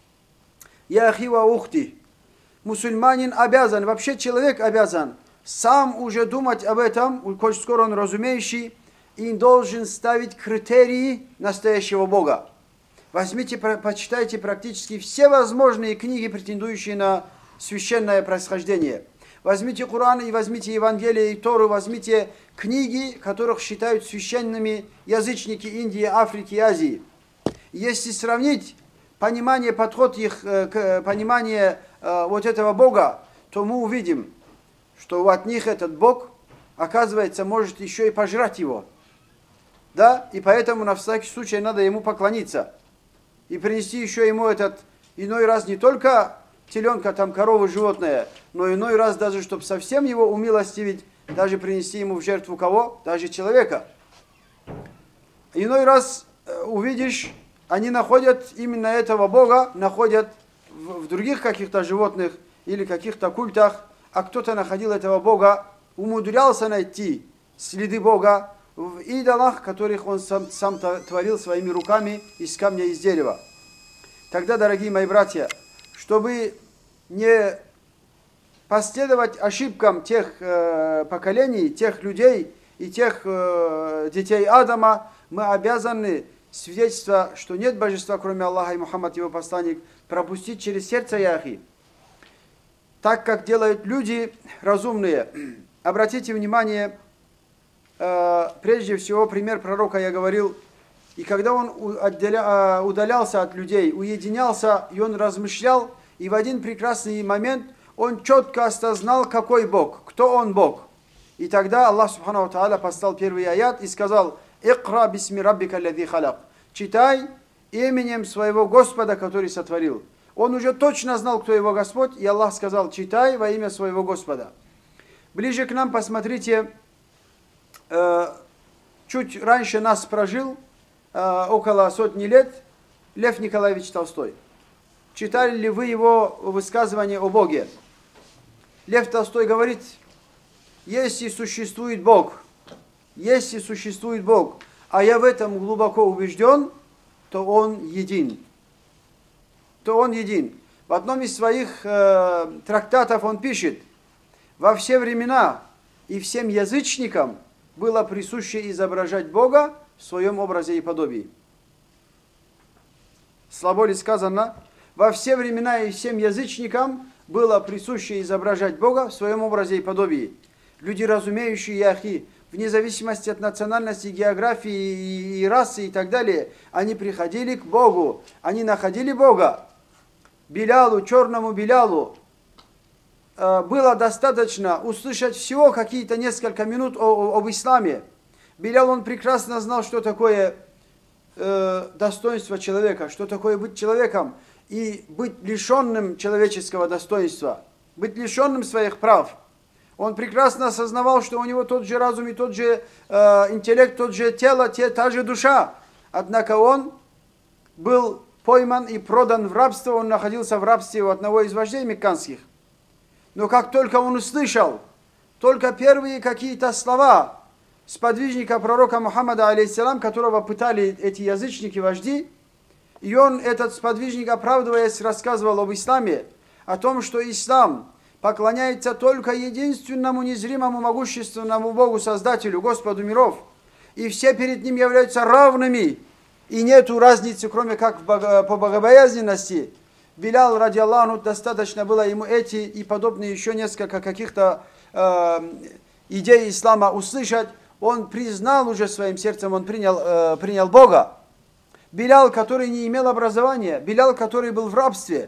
Я ахива ухти. Мусульманин обязан, вообще человек обязан сам уже думать об этом, коль скоро он разумеющий, и должен ставить критерии настоящего Бога. Возьмите, почитайте практически все возможные книги, претендующие на священное происхождение. Возьмите Коран и возьмите Евангелие и Тору, возьмите книги, которых считают священными язычники Индии, Африки и Азии. Если сравнить понимание, подход их к пониманию вот этого Бога, то мы увидим, что от них этот Бог, оказывается, может еще и пожрать его. Да? И поэтому на всякий случай надо ему поклониться. И принести еще ему этот иной раз не только теленка, там коровы, животное, но иной раз даже, чтобы совсем его умилостивить, даже принести ему в жертву кого? Даже человека. Иной раз увидишь, они находят именно этого Бога, находят в, в других каких-то животных или каких-то культах, а кто-то находил этого Бога, умудрялся найти следы Бога в идолах, которых он сам, сам творил своими руками из камня и из дерева. Тогда, дорогие мои братья, чтобы не последовать ошибкам тех э, поколений, тех людей и тех э, детей Адама, мы обязаны свидетельство, что нет божества, кроме Аллаха, и Мухаммад, его посланник, пропустить через сердце Яхи. Так, как делают люди разумные. Обратите внимание, э, прежде всего, пример пророка я говорил, и когда он отделя, удалялся от людей, уединялся, и он размышлял, и в один прекрасный момент он четко осознал, какой Бог, кто он Бог. И тогда Аллах Субхану ва Тааля послал первый аят и сказал: «Икра бисми раббика аллади халак». Читай именем своего Господа, который сотворил. Он уже точно знал, кто его Господь, и Аллах сказал: читай во имя своего Господа. Ближе к нам, посмотрите, э, чуть раньше нас прожил, э, около сотни лет, Лев Николаевич Толстой. Читали ли вы его высказывание о Боге? Лев Толстой говорит: если существует Бог, если существует Бог, а я в этом глубоко убежден, то Он един. То Он един. В одном из своих э, трактатов он пишет: во все времена и всем язычникам было присуще изображать Бога в своем образе и подобии. Слабо ли сказано? Во все времена и всем язычникам было присуще изображать Бога в своем образе и подобии. Люди, разумеющие Яхи, вне зависимости от национальности, географии и, и расы и так далее, они приходили к Богу, они находили Бога. Билялу, черному Билялу, э, было достаточно услышать всего какие-то несколько минут о, о, об исламе. Билял, он прекрасно знал, что такое э, достоинство человека, что такое быть человеком и быть лишенным человеческого достоинства, быть лишенным своих прав. Он прекрасно осознавал, что у него тот же разум и тот же э, интеллект, тот же тело, те, та же душа. Однако он был пойман и продан в рабство, он находился в рабстве у одного из вождей мекканских. Но как только он услышал, только первые какие-то слова сподвижника пророка Мухаммада, алейхиссалам, которого пытали эти язычники, вожди, и он, этот сподвижник, оправдываясь, рассказывал об исламе, о том, что ислам поклоняется только единственному незримому могущественному Богу, Создателю, Господу миров, и все перед Ним являются равными, и нету разницы, кроме как по богобоязненности. Билял, ради Аллаху, достаточно было ему эти и подобные еще несколько каких-то э, идей ислама услышать. Он признал уже своим сердцем, он принял, э, принял Бога. Билял, который не имел образования, Билял, который был в рабстве,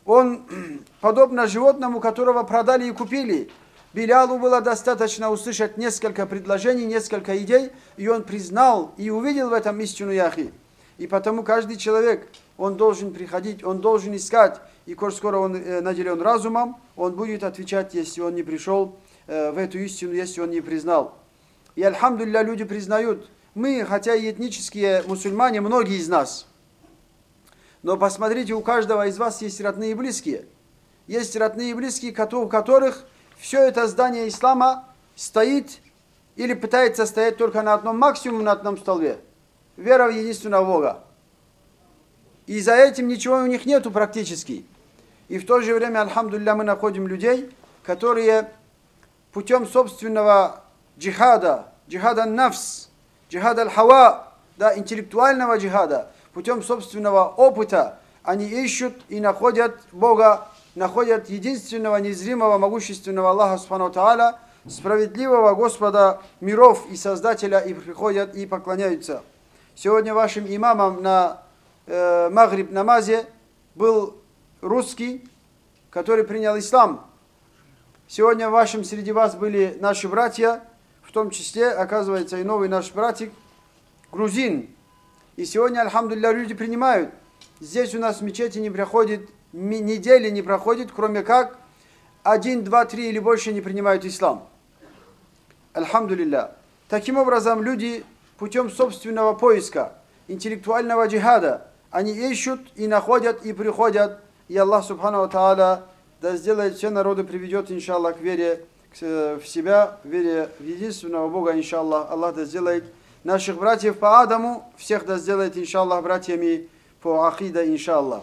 Он, подобно животному, которого продали и купили, Билялу было достаточно услышать несколько предложений, несколько идей, и он признал и увидел в этом истину Яхи. И потому каждый человек, он должен приходить, он должен искать, и коль скоро он э, наделен разумом, он будет отвечать, если он не пришел э, в эту истину, если он не признал. И альхамдулилля, люди признают, мы, хотя и этнические мусульмане, многие из нас, но посмотрите, у каждого из вас есть родные и близкие. Есть родные и близкие, у которых все это здание ислама стоит или пытается стоять только на одном, максимум на одном столбе. Вера в единственного Бога. И за этим ничего у них нету практически. И в то же время, альхамдулилля, мы находим людей, которые путем собственного джихада, джихада нафс, джихада аль-хава, да, интеллектуального джихада, путем собственного опыта, они ищут и находят Бога, находят единственного, незримого, могущественного Аллаха Субхану Тааля, справедливого Господа миров и Создателя, и приходят и поклоняются. Сегодня вашим имамом на э, Магриб намазе был русский, который принял ислам. Сегодня вашим среди вас были наши братья, в том числе, оказывается, и новый наш братик, грузин. И сегодня, альхамдулилля, люди принимают. Здесь у нас в мечети не проходит, недели не проходит, кроме как один, два, три или больше не принимают ислам. Альхамдулилля. Таким образом, люди путем собственного поиска, интеллектуального джихада, они ищут и находят и приходят. И Аллах Субхану Ва Тааля да сделает все народы, приведет, иншаллах, к вере в себя, в вере в единственного Бога, иншаллах. Аллах да сделает наших братьев по Адаму, всех да сделает, иншаллах, братьями по Ахида, иншаллах.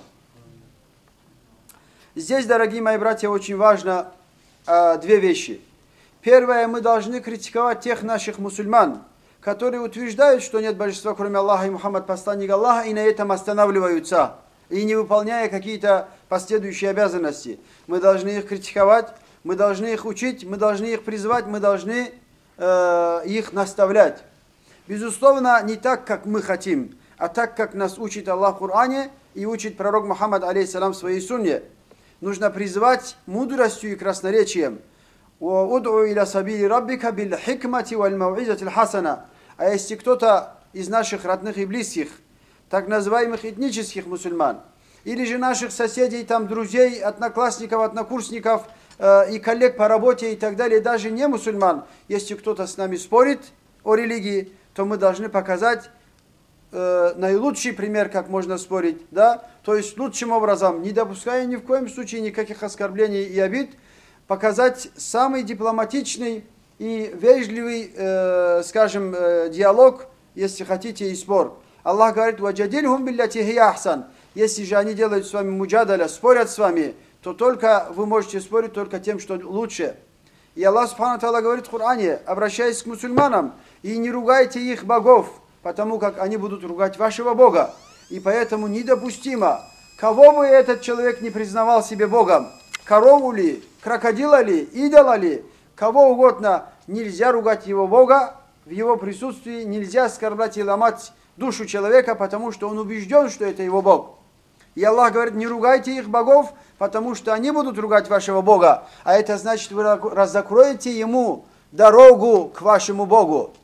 Здесь, дорогие мои братья, очень важно а, две вещи. Первое, мы должны критиковать тех наших мусульман, которые утверждают, что нет божества, кроме Аллаха, и Мухаммад посланник Аллаха, и на этом останавливаются, и не выполняя какие-то последующие обязанности. Мы должны их критиковать, мы должны их учить, мы должны их призывать, мы должны э, их наставлять. Безусловно, не так, как мы хотим, а так, как нас учит Аллах в Коране и учит пророк Мухаммад, алейхиссалям, в своей сунне. Нужно призывать мудростью и красноречием. «Уд'у иля сабили раббика бил хикмати валь мау'изати хасана». А если кто-то из наших родных и близких, так называемых этнических мусульман, или же наших соседей, там, друзей, одноклассников, однокурсников э, и коллег по работе и так далее, даже не мусульман, если кто-то с нами спорит о религии, то мы должны показать э, наилучший пример, как можно спорить, да, то есть лучшим образом, не допуская ни в коем случае никаких оскорблений и обид, показать самый дипломатичный и вежливый, э, скажем, э, диалог, если хотите, и спор. Аллах говорит: «Ваджадильхум билляти хия ахсан». Если же они делают с вами муджадаля, спорят с вами, то только вы можете спорить только тем, что лучше. И Аллах Субхану Тааля говорит в Коране, обращаясь к мусульманам: «И не ругайте их богов, потому как они будут ругать вашего Бога». И поэтому недопустимо, кого бы этот человек не признавал себе Богом, корову ли, крокодила ли, идола ли, кого угодно, нельзя ругать его Бога, в его присутствии нельзя оскорблять и ломать душу человека, потому что он убежден, что это его Бог. И Аллах говорит: не ругайте их богов, потому что они будут ругать вашего Бога. А это значит, вы разокроете ему дорогу к вашему Богу.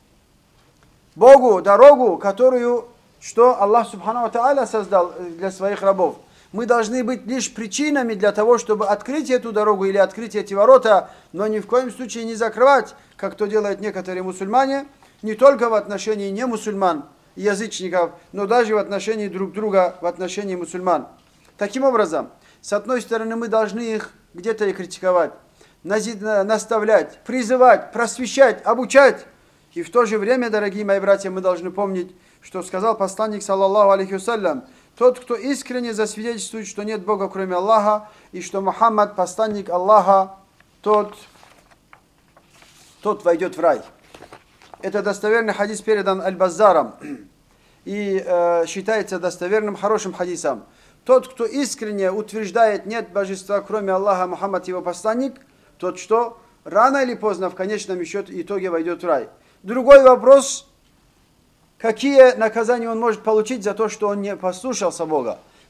Богу дорогу, которую, что Аллах Субхану Ва Тааля создал для своих рабов. Мы должны быть лишь причинами для того, чтобы открыть эту дорогу или открыть эти ворота, но ни в коем случае не закрывать, как то делают некоторые мусульмане, не только в отношении немусульман, язычников, но даже в отношении друг друга, в отношении мусульман. Таким образом, с одной стороны, мы должны их где-то и критиковать, наставлять, призывать, просвещать, обучать. И в то же время, дорогие мои братья, мы должны помнить, что сказал посланник, саллаллаху алейхи вассалям: тот, кто искренне засвидетельствует, что нет Бога, кроме Аллаха, и что Мухаммад посланник Аллаха, тот, тот войдет в рай. Это достоверный хадис, передан Аль-Баззаром, и э, считается достоверным, хорошим хадисом. Тот, кто искренне утверждает, нет божества, кроме Аллаха, Мухаммад его посланник, тот, что рано или поздно в конечном итоге войдет в рай. Другой вопрос: какие наказания он может получить за то, что он не послушался Бога?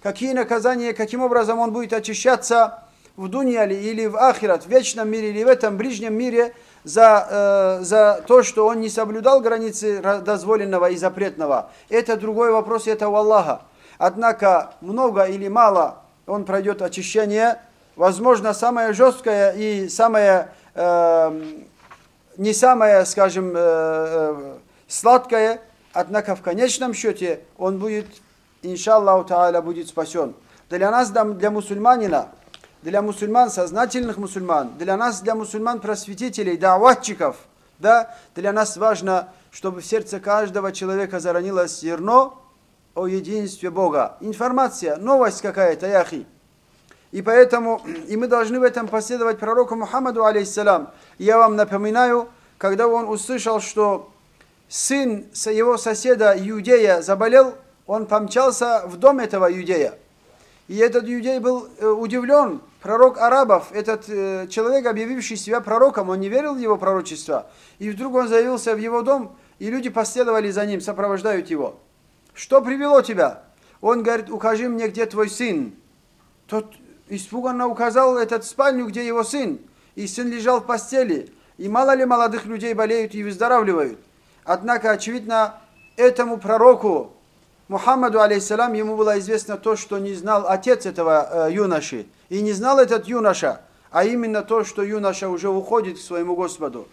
какие наказания, каким образом он будет очищаться в дунья или в ахират, в вечном мире или в этом ближнем мире за, э, за то, что он не соблюдал границы дозволенного и запретного. Это другой вопрос, это у Аллаха. Однако много или мало он пройдет очищение, возможно, самое жесткое и самое, э, не самое, скажем, э, сладкое, однако в конечном счете он будет, иншаллаху та'аля, будет спасен. Для нас, для мусульманина, для мусульман, сознательных мусульман, для нас, для мусульман, просветителей, да'ватчиков, да, для нас важно, чтобы в сердце каждого человека заронилось зерно о единстве Бога. Информация, новость какая-то, яхи. И поэтому, и мы должны в этом последовать пророку Мухаммаду, алейхиссалям. Я вам напоминаю, когда он услышал, что сын его соседа, иудея, заболел, он помчался в дом этого иудея. И этот иудей был удивлен. Пророк арабов, этот э, человек, объявивший себя пророком, он не верил в его пророчество. И вдруг он заявился в его дом, и люди последовали за ним, сопровождают его. Что привело тебя? Он говорит, укажи мне, где твой сын. Тот испуганно указал этот спальню, где его сын. И сын лежал в постели. И мало ли молодых людей болеют и выздоравливают. Однако, очевидно, этому пророку, Мухаммаду, алейхиссалям, ему было известно то, что не знал отец этого э, юноши. И не знал этот юноша, а именно то, что юноша уже уходит к своему Господу.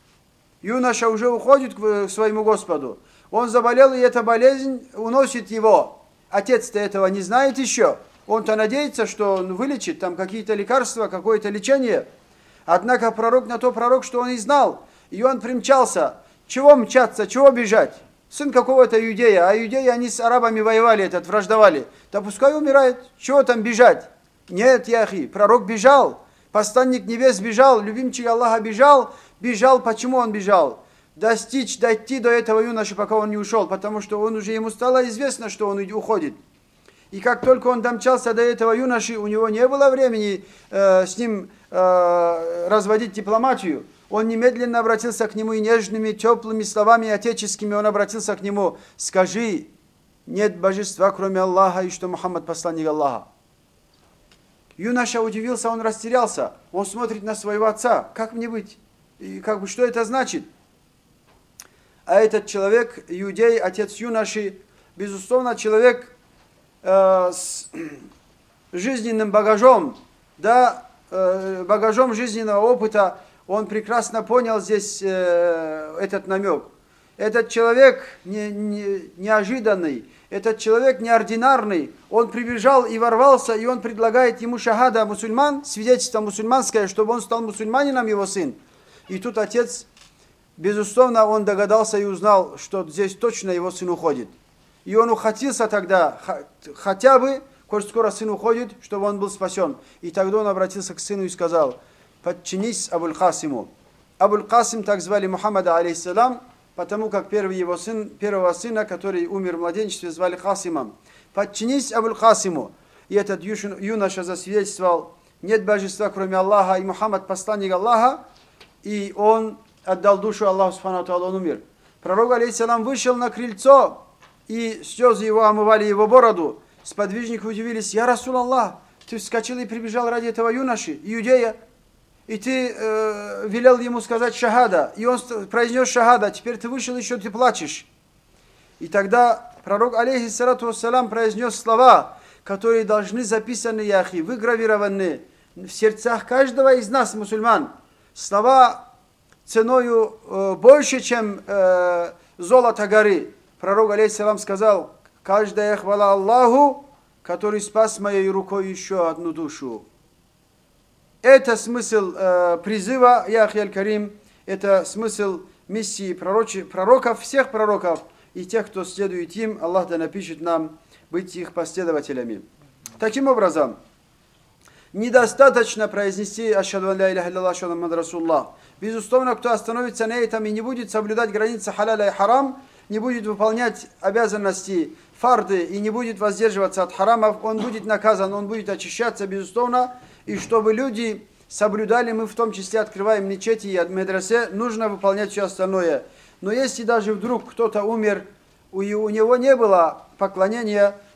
Юноша уже уходит к своему Господу. Он заболел, и эта болезнь уносит его. Отец-то этого не знает еще. Он-то надеется, что он вылечит там какие-то лекарства, какое-то лечение. Однако пророк на то пророк, что он и знал. И он примчался. Чего мчаться, чего бежать? Сын какого-то иудея, а иудеи, они с арабами воевали, этот, враждовали. Да пускай умирает, чего там бежать? Нет, яхи, пророк бежал, посланник небес бежал, любимчик Аллаха бежал. Бежал, почему он бежал? Достичь, дойти до этого юноши, пока он не ушел, потому что он уже, ему стало известно, что он уходит. И как только он домчался до этого юноши, у него не было времени э, с ним э, разводить дипломатию. Он немедленно обратился к нему и нежными, теплыми словами отеческими он обратился к нему. Скажи, нет божества, кроме Аллаха, и что Мухаммад посланник Аллаха. Юноша удивился, он растерялся. Он смотрит на своего отца. Как мне быть? И как бы, что это значит? А этот человек, иудей, отец юноши, безусловно, человек э, с жизненным багажом, да, э, багажом жизненного опыта, он прекрасно понял здесь э, этот намек. Этот человек не, не, неожиданный, этот человек неординарный, он прибежал и ворвался, и он предлагает ему шахада мусульман, свидетельство мусульманское, чтобы он стал мусульманином, его сын. И тут отец, безусловно, он догадался и узнал, что здесь точно его сын уходит. И он ухватился тогда, хотя бы, коль скоро сын уходит, чтобы он был спасен. И тогда он обратился к сыну и сказал, подчинись Абуль-Касиму. Абуль-Касим так звали Мухаммада, алейхиссалям, потому как первый его сын, первого сына, который умер в младенчестве, звали Касимом. Подчинись Абуль-Касиму. И этот юноша засвидетельствовал, нет божества, кроме Аллаха, и Мухаммад посланник Аллаха, и он отдал душу Аллаху субхану ва тааля, он умер. Пророк, алейхиссалям, вышел на крыльцо, и слезы его омывали его бороду. Сподвижники удивились, я Расул Аллах, ты вскочил и прибежал ради этого юноши, иудея, и ты э, велел ему сказать шахада, и он произнес шахада, теперь ты вышел, еще ты плачешь. И тогда пророк, алейхиссалату вассалям, произнес слова, которые должны записаны, яхи, выгравированы в сердцах каждого из нас, мусульман. Слова ценою э, больше, чем э, золото горы. Пророк, алейхиссалам, сказал, каждая хвала Аллаху, который спас моей рукой еще одну душу. Это смысл э, призыва, яхи аль-Карим, это смысл миссии пророчи, пророков, всех пророков и тех, кто следует им. Аллах да напишет нам быть их последователями. Таким образом, недостаточно произнести «Ашхаду ан ла иляха илляллах, ашхаду анна Мухаммадан расулуллах». Безусловно, кто остановится на этом и не будет соблюдать границы халяля и харам, не будет выполнять обязанности фарды и не будет воздерживаться от харамов, он будет наказан, он будет очищаться, безусловно. И чтобы люди соблюдали, мы в том числе открываем мечети и медресе, нужно выполнять все остальное. Но если даже вдруг кто-то умер, у него не было поклонения,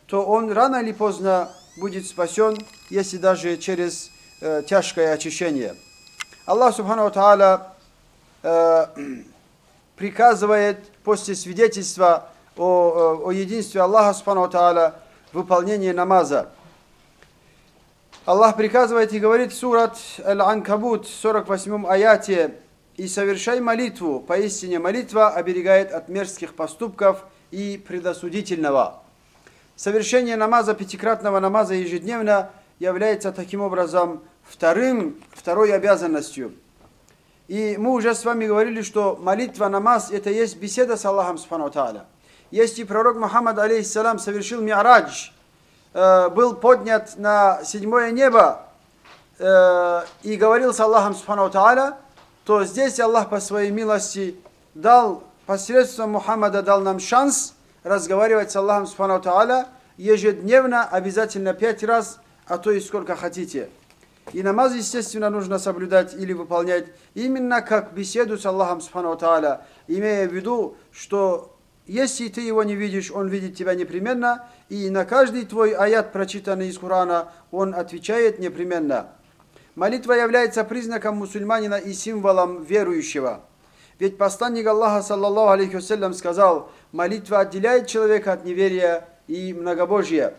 то он рано или поздно будет спасен, если даже через э, тяжкое очищение. Аллах Субхану Тааля э, приказывает после свидетельства о, о единстве Аллаха Субхану Тааля выполнение намаза. Аллах приказывает и говорит в сурат Аль-Анкабут, в сорок восьмом аяте: «И совершай молитву, поистине молитва оберегает от мерзких поступков и предосудительного». Совершение намаза, пятикратного намаза ежедневно является таким образом вторым, второй обязанностью. И мы уже с вами говорили, что молитва, намаз, это есть беседа с Аллахом Субхану Тааля. Если пророк Мухаммад, алейхиссалам, совершил ми'радж, э, был поднят на седьмое небо э, и говорил с Аллахом Субхану Тааля, то здесь Аллах по своей милости дал, посредством Мухаммада дал нам шанс разговаривать с Аллахом Субхану Тааля ежедневно, обязательно пять раз, а то и сколько хотите. И намаз, естественно, нужно соблюдать или выполнять именно как беседу с Аллахом Субхану Тааля, имея в виду, что если ты его не видишь, он видит тебя непременно, и на каждый твой аят, прочитанный из Корана, он отвечает непременно. Молитва является признаком мусульманина и символом верующего. Ведь посланник Аллаха, саллаллаху алейхи вассалям, сказал: молитва отделяет человека от неверия и многобожия.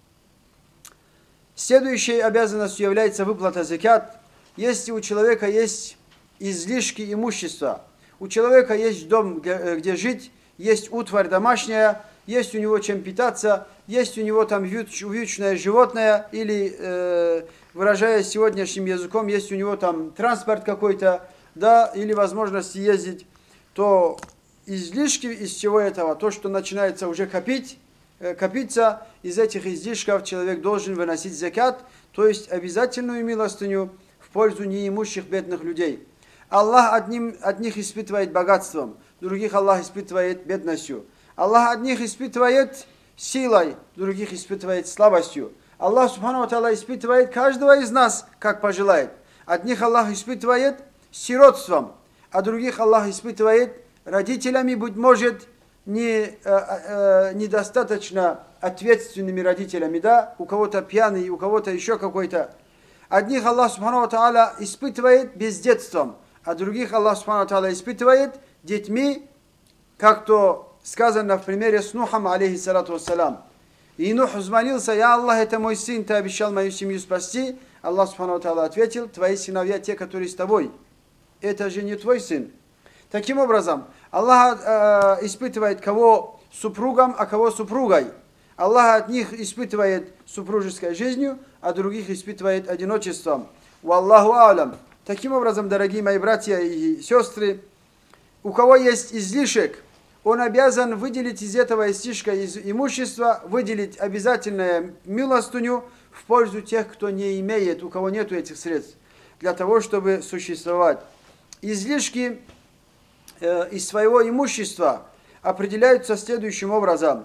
Следующей обязанностью является выплата закят. Если у человека есть излишки имущества, у человека есть дом, где жить, есть утварь домашняя, есть у него чем питаться, есть у него там вьючное животное, или, э, выражаясь сегодняшним языком, есть у него там транспорт какой-то, да, или возможности ездить, то излишки из всего этого, то, что начинается уже копить, э, копиться, из этих излишков человек должен выносить закят, то есть обязательную милостыню в пользу неимущих бедных людей. Аллах одним, от них испытывает богатством, других Аллах испытывает бедностью. Аллах одних испытывает силой, других испытывает слабостью. Аллах Субхану ва Тааля испытывает каждого из нас, как пожелает. Одних Аллах испытывает сиротством, а других Аллах испытывает родителями, быть может, не, э, э, недостаточно ответственными родителями, да, у кого-то пьяный, у кого-то еще какой-то. Одних Аллах Субхану ва Тааля испытывает бездетством, а других Аллах Субхану ва Тааля испытывает детьми, как то сказано в примере с Нухом, алейхиссалату вассалам. И Нух взмолился: «Я Аллах, это мой сын, ты обещал мою семью спасти». Аллах Субхану ва Тааля ответил: «Твои сыновья те, которые с тобой. Это же не твой сын». Таким образом, Аллах э, испытывает кого супругом, а кого супругой. Аллах от них испытывает супружеской жизнью, а других испытывает одиночеством. Валлаху алям. Таким образом, дорогие мои братья и сестры, у кого есть излишек, он обязан выделить из этого излишка, из имущества, выделить обязательную милостыню в пользу тех, кто не имеет, у кого нет этих средств, для того, чтобы существовать. Излишки э, из своего имущества определяются следующим образом.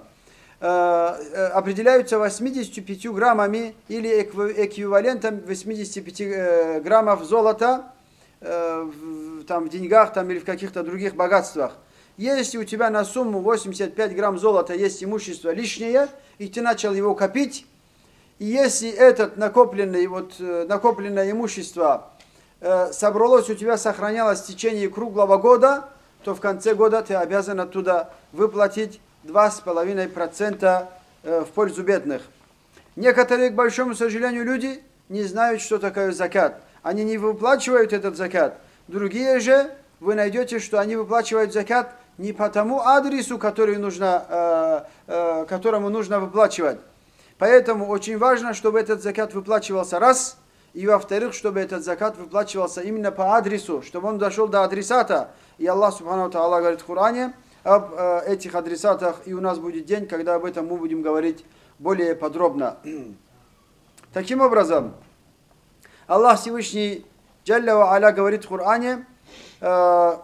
Э, э, определяются восемьдесят пять граммами или эквивалентом восемьдесят пять э, граммов золота э, в, там, в деньгах там, или в каких-то других богатствах. Если у тебя на сумму восемьдесят пять грамм золота есть имущество лишнее, и ты начал его копить, и если это накопленное, вот, накопленное имущество э, собралось у тебя, сохранялось в течение круглого года, то в конце года ты обязан оттуда выплатить два с половиной процента э, в пользу бедных. Некоторые, к большому сожалению, люди не знают, что такое закат. Они не выплачивают этот закат. Другие же, вы найдете, что они выплачивают закат не по тому адресу, который нужно, э, э, которому нужно выплачивать. Поэтому очень важно, чтобы этот закат выплачивался раз, и во-вторых, чтобы этот закат выплачивался именно по адресу, чтобы он дошел до адресата. И Аллах Субхану ва Тааля говорит в Коране об э, этих адресатах, и у нас будет день, когда об этом мы будем говорить более подробно. Таким образом, Аллах Всевышний Джалля ва Аля говорит в Коране, э,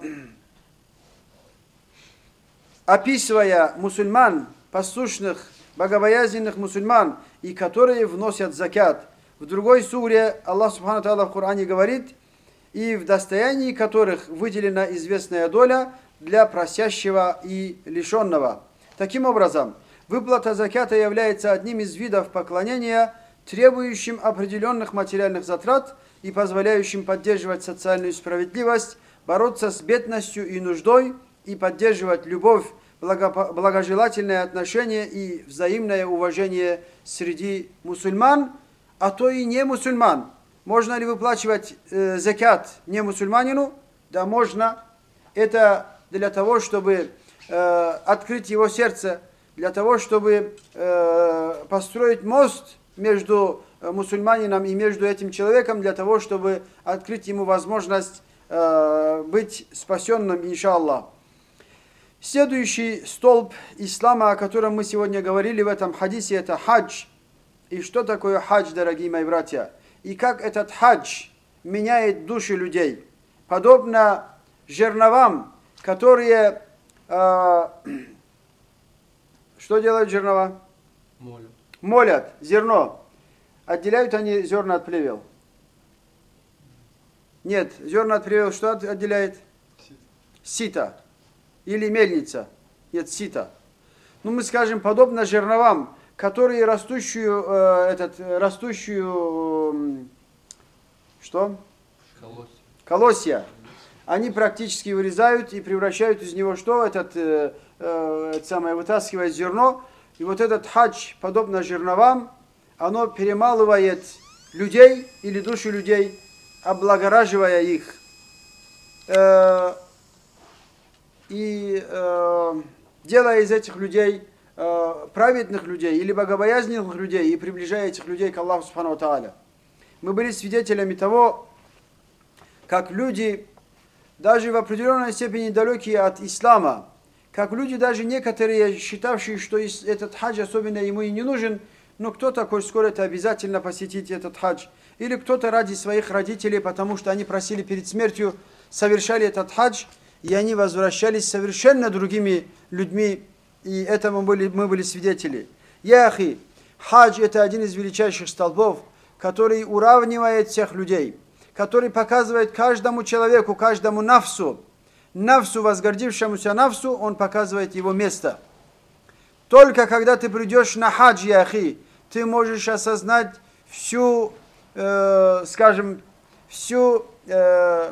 описывая мусульман, послушных, богобоязненных мусульман, и которые вносят закят. В другой суре Аллах Субхану Тааля в Коране говорит: и в достоянии которых выделена известная доля для просящего и лишенного. Таким образом, Выплата закята является одним из видов поклонения, требующим определенных материальных затрат и позволяющим поддерживать социальную справедливость, бороться с бедностью и нуждой и поддерживать любовь, благожелательное отношение и взаимное уважение среди мусульман, а то и не мусульман. Можно ли выплачивать э, закят не мусульманину? Да, можно. Это для того, чтобы э, открыть его сердце, для того, чтобы э, построить мост между мусульманином и между этим человеком, для того, чтобы открыть ему возможность э, быть спасенным, иншаллах. Следующий столб ислама, о котором мы сегодня говорили в этом хадисе, это хадж. И что такое хадж, дорогие мои братья? И как этот хадж меняет души людей. Подобно жерновам, которые... Э, что делают жернова? Молят. Молят зерно. Отделяют они зерна от плевел? Нет, зерна от плевел что отделяет? Сито. Сито. Или мельница. Нет, сито. Ну, мы скажем, подобно жерновам, которые растущую, э, этот, растущую, э, что? Колосья. Колосья. Они практически вырезают и превращают из него что? Этот, э, э, это самое, вытаскивает зерно. И вот этот хадж, подобно жерновам, оно перемалывает людей или души людей, облагораживая их. Э, и э, делая из этих людей э, праведных людей или богобоязненных людей и приближая этих людей к Аллаху Субхану ва Тааля. Мы были свидетелями того, как люди, даже в определенной степени далекие от ислама, как люди, даже некоторые, считавшие, что этот хадж особенно ему и не нужен, но кто-то хочет скоро это обязательно посетить этот хадж. Или кто-то ради своих родителей, потому что они просили перед смертью, совершали этот хадж, и они возвращались совершенно другими людьми, и этому были, мы были свидетели. Яхи, хадж это один из величайших столбов, который уравнивает всех людей, который показывает каждому человеку, каждому нафсу, нафсу, возгордившемуся нафсу, он показывает его место. Только когда ты придешь на хадж, яхи, ты можешь осознать всю, э, скажем, всю, э,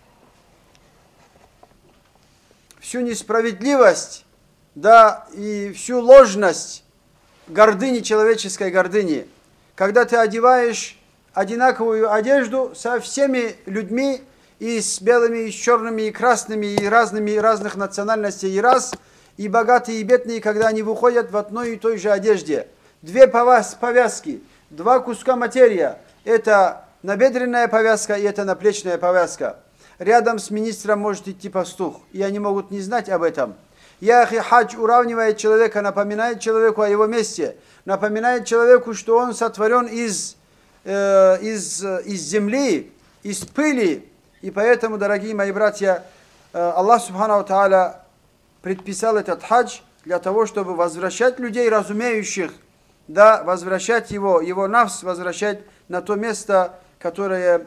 всю несправедливость, да, и всю ложность гордыни, человеческой гордыни. Когда ты одеваешь одинаковую одежду со всеми людьми, и с белыми, и с черными, и красными, и разными, и разных национальностей, и рас, и богатые, и бедные, когда они выходят в одной и той же одежде. Две повязки, два куска материя. Это набедренная повязка и это наплечная повязка. Рядом с министром может идти пастух, и они могут не знать об этом. Яхи хадж уравнивает человека, напоминает человеку о его месте, напоминает человеку, что он сотворен из, э, из, из земли, из пыли. И поэтому, дорогие мои братья, Аллах Субхану ва Тааля предписал этот хадж для того, чтобы возвращать людей, разумеющих, да, возвращать его, его нафс, возвращать на то место, которое,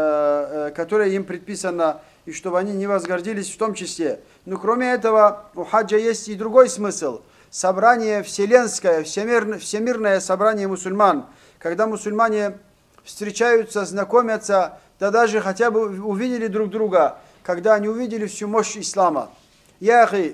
э, которое им предписано, и чтобы они не возгордились в том числе. Но кроме этого, у хаджа есть и другой смысл. Собрание вселенское, всемир, всемирное собрание мусульман. Когда мусульмане встречаются, знакомятся, да даже хотя бы увидели друг друга, когда они увидели всю мощь ислама. Яхи,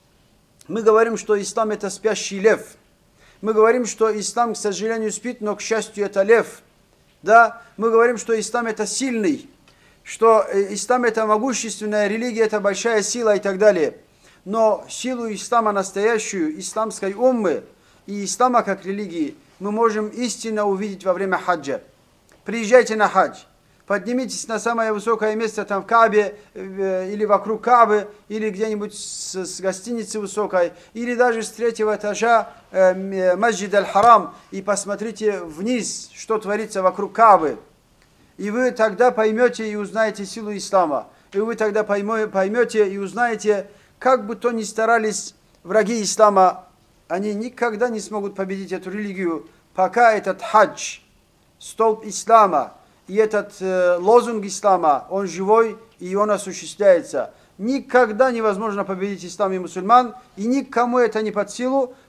мы говорим, что ислам это спящий лев. Мы говорим, что ислам, к сожалению, спит, но, к счастью, это лев. Да, мы говорим, что ислам это сильный, что ислам это могущественная религия, это большая сила и так далее. Но силу ислама настоящую, исламской уммы и ислама как религии мы можем истинно увидеть во время хаджа. Приезжайте на хадж. Поднимитесь на самое высокое место там в Каабе, э, или вокруг Каабы, или где-нибудь с, с гостиницы высокой, или даже с третьего этажа э, Масджид аль-Харам, и посмотрите вниз, что творится вокруг Каабы. И вы тогда поймете и узнаете силу ислама. И вы тогда поймете и узнаете, как бы то ни старались враги ислама, они никогда не смогут победить эту религию, пока этот хадж, столб ислама, и этот э, лозунг ислама, он живой и он осуществляется. Никогда невозможно победить ислам и мусульман, и никому это не под силу,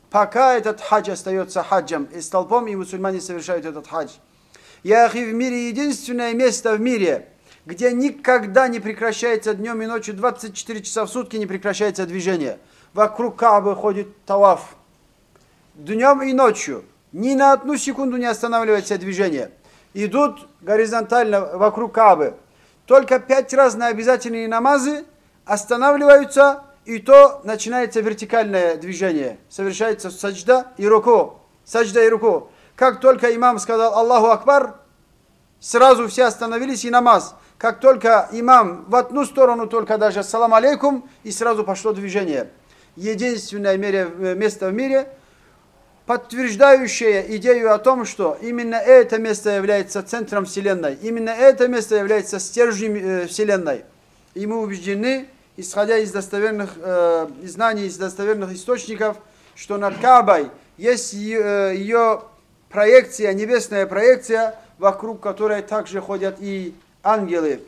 пока этот хадж остается хаджем, и столпом, и мусульмане совершают этот хадж. Яхи, в мире единственное место в мире, где никогда не прекращается днем и ночью, двадцать четыре часа в сутки не прекращается движение. Вокруг Каабы ходит таваф. Днем и ночью. Ни на одну секунду не останавливается движение. Идут горизонтально вокруг Каабы. Только пять раз на обязательные намазы останавливаются, и то начинается вертикальное движение. Совершается саджда и руку. Саджда и руку. Как только имам сказал Аллаху Акбар, сразу все остановились и намаз. Как только имам в одну сторону, только даже ассаламу алейкум, и сразу пошло движение. Единственное место в мире, подтверждающее идею о том, что именно это место является центром Вселенной. Именно это место является стержнем Вселенной. И мы убеждены, исходя из достоверных э, знаний, из достоверных источников, что над Каабой есть э, ее проекция, небесная проекция, вокруг которой также ходят и ангелы.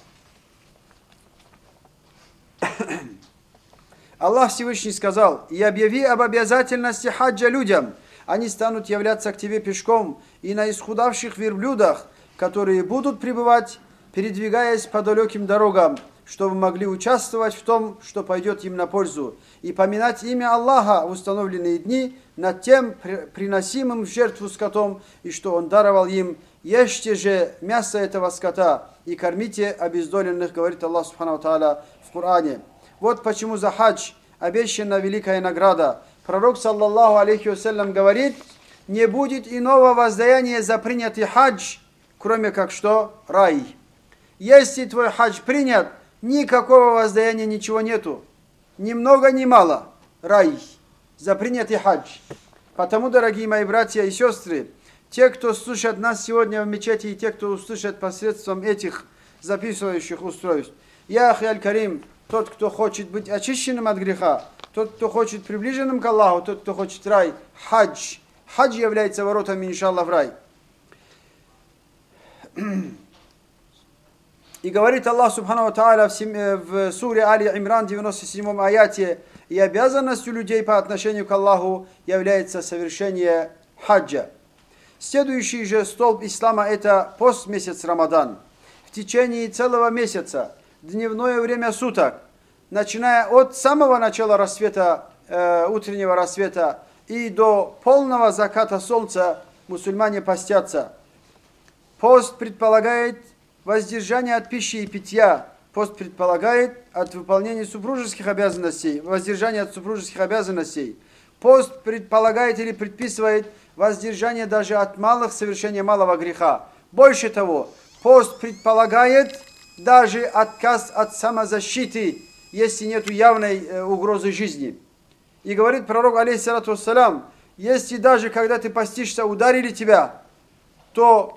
Аллах Всевышний сказал: «И объяви об обязательности хаджа людям. Они станут являться к тебе пешком и на исхудавших верблюдах, которые будут пребывать, передвигаясь по далеким дорогам, чтобы могли участвовать в том, что пойдет им на пользу, и поминать имя Аллаха в установленные дни над тем приносимым в жертву скотом, и что Он даровал им. Ешьте же мясо этого скота и кормите обездоленных», говорит Аллах Субхану Тааля в Коране. Вот почему за хадж обещана великая награда. Пророк, саллаллаху алейхи вассалям, говорит: не будет иного воздаяния за принятый хадж, кроме как что? Рай. Если твой хадж принят, никакого воздаяния, ничего нету. Ни много, ни мало. Рай. За принятый хадж. Потому, дорогие мои братья и сестры, те, кто слушает нас сегодня в мечети, и те, кто услышит посредством этих записывающих устройств, я, ахи аль-Карим, тот, кто хочет быть очищенным от греха, тот, кто хочет приближенным к Аллаху, тот, кто хочет рай, хадж. Хадж является воротами, иншаллах, в рай. И говорит Аллах Субхану Тааля в суре Али Имран, девяносто седьмом аяте: «И обязанностью людей по отношению к Аллаху является совершение хаджа». Следующий же столб ислама – это постмесяц Рамадан. В течение целого месяца, дневное время суток, начиная от самого начала рассвета, э, утреннего рассвета и до полного заката солнца, мусульмане постятся. Пост предполагает воздержание от пищи и питья. Пост предполагает от выполнения супружеских обязанностей, воздержание от супружеских обязанностей. Пост предполагает или предписывает воздержание даже от малых, совершения малого греха. Больше того, пост предполагает даже отказ от самозащиты, если нет явной э, угрозы жизни. И говорит пророк, алейхиссалату вассалям, если даже когда ты постишься, ударили тебя, то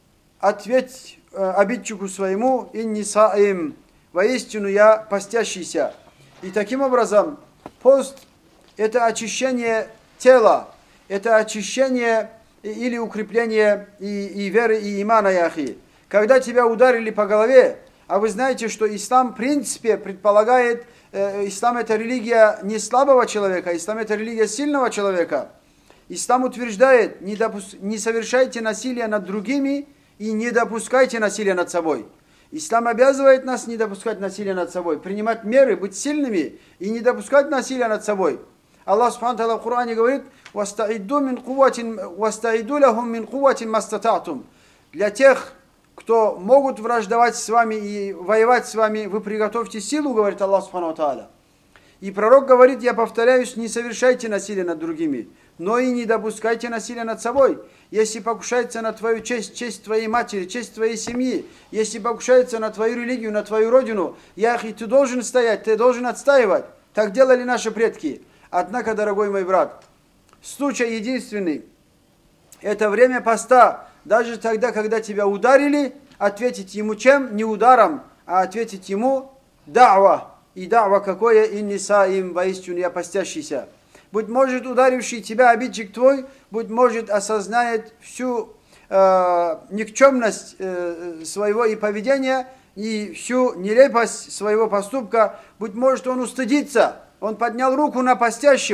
ответь э, обидчику своему: «Инни саим», воистину я постящийся. И таким образом, пост – это очищение тела, это очищение или укрепление и, и веры, и имана, яхи. Когда тебя ударили по голове, а вы знаете, что ислам в принципе предполагает, э, ислам это религия не слабого человека, ислам это религия сильного человека. Ислам утверждает: не, допус... не совершайте насилие над другими и не допускайте насилия над собой. Ислам обязывает нас не допускать насилия над собой, принимать меры, быть сильными и не допускать насилия над собой. Аллах Субхану Тааля в Коране говорит: «Вастаиду мин куватин, вастаиду лахум мин куватин мастататум». Для тех, кто могут враждовать с вами и воевать с вами, вы приготовьте силу, говорит Аллах Субхану Тааля. И пророк говорит: я повторяюсь, не совершайте насилие над другими, но и не допускайте насилия над собой. Если покушается на твою честь, честь твоей матери, честь твоей семьи, если покушается на твою религию, на твою родину, яхи, ты должен стоять, ты должен отстаивать. Так делали наши предки. Однако, дорогой мой брат, случай единственный. Это время поста. Даже тогда, когда тебя ударили, ответить ему чем? Не ударом, а ответить ему да'ва. И да'ва какое? Инни саим, воистину я постящийся. Быть может, ударивший тебя обидчик твой, быть может, осознает всю э, никчемность э, своего и поведения, и всю нелепость своего поступка. Быть может, он устыдится. Он поднял руку на постящего.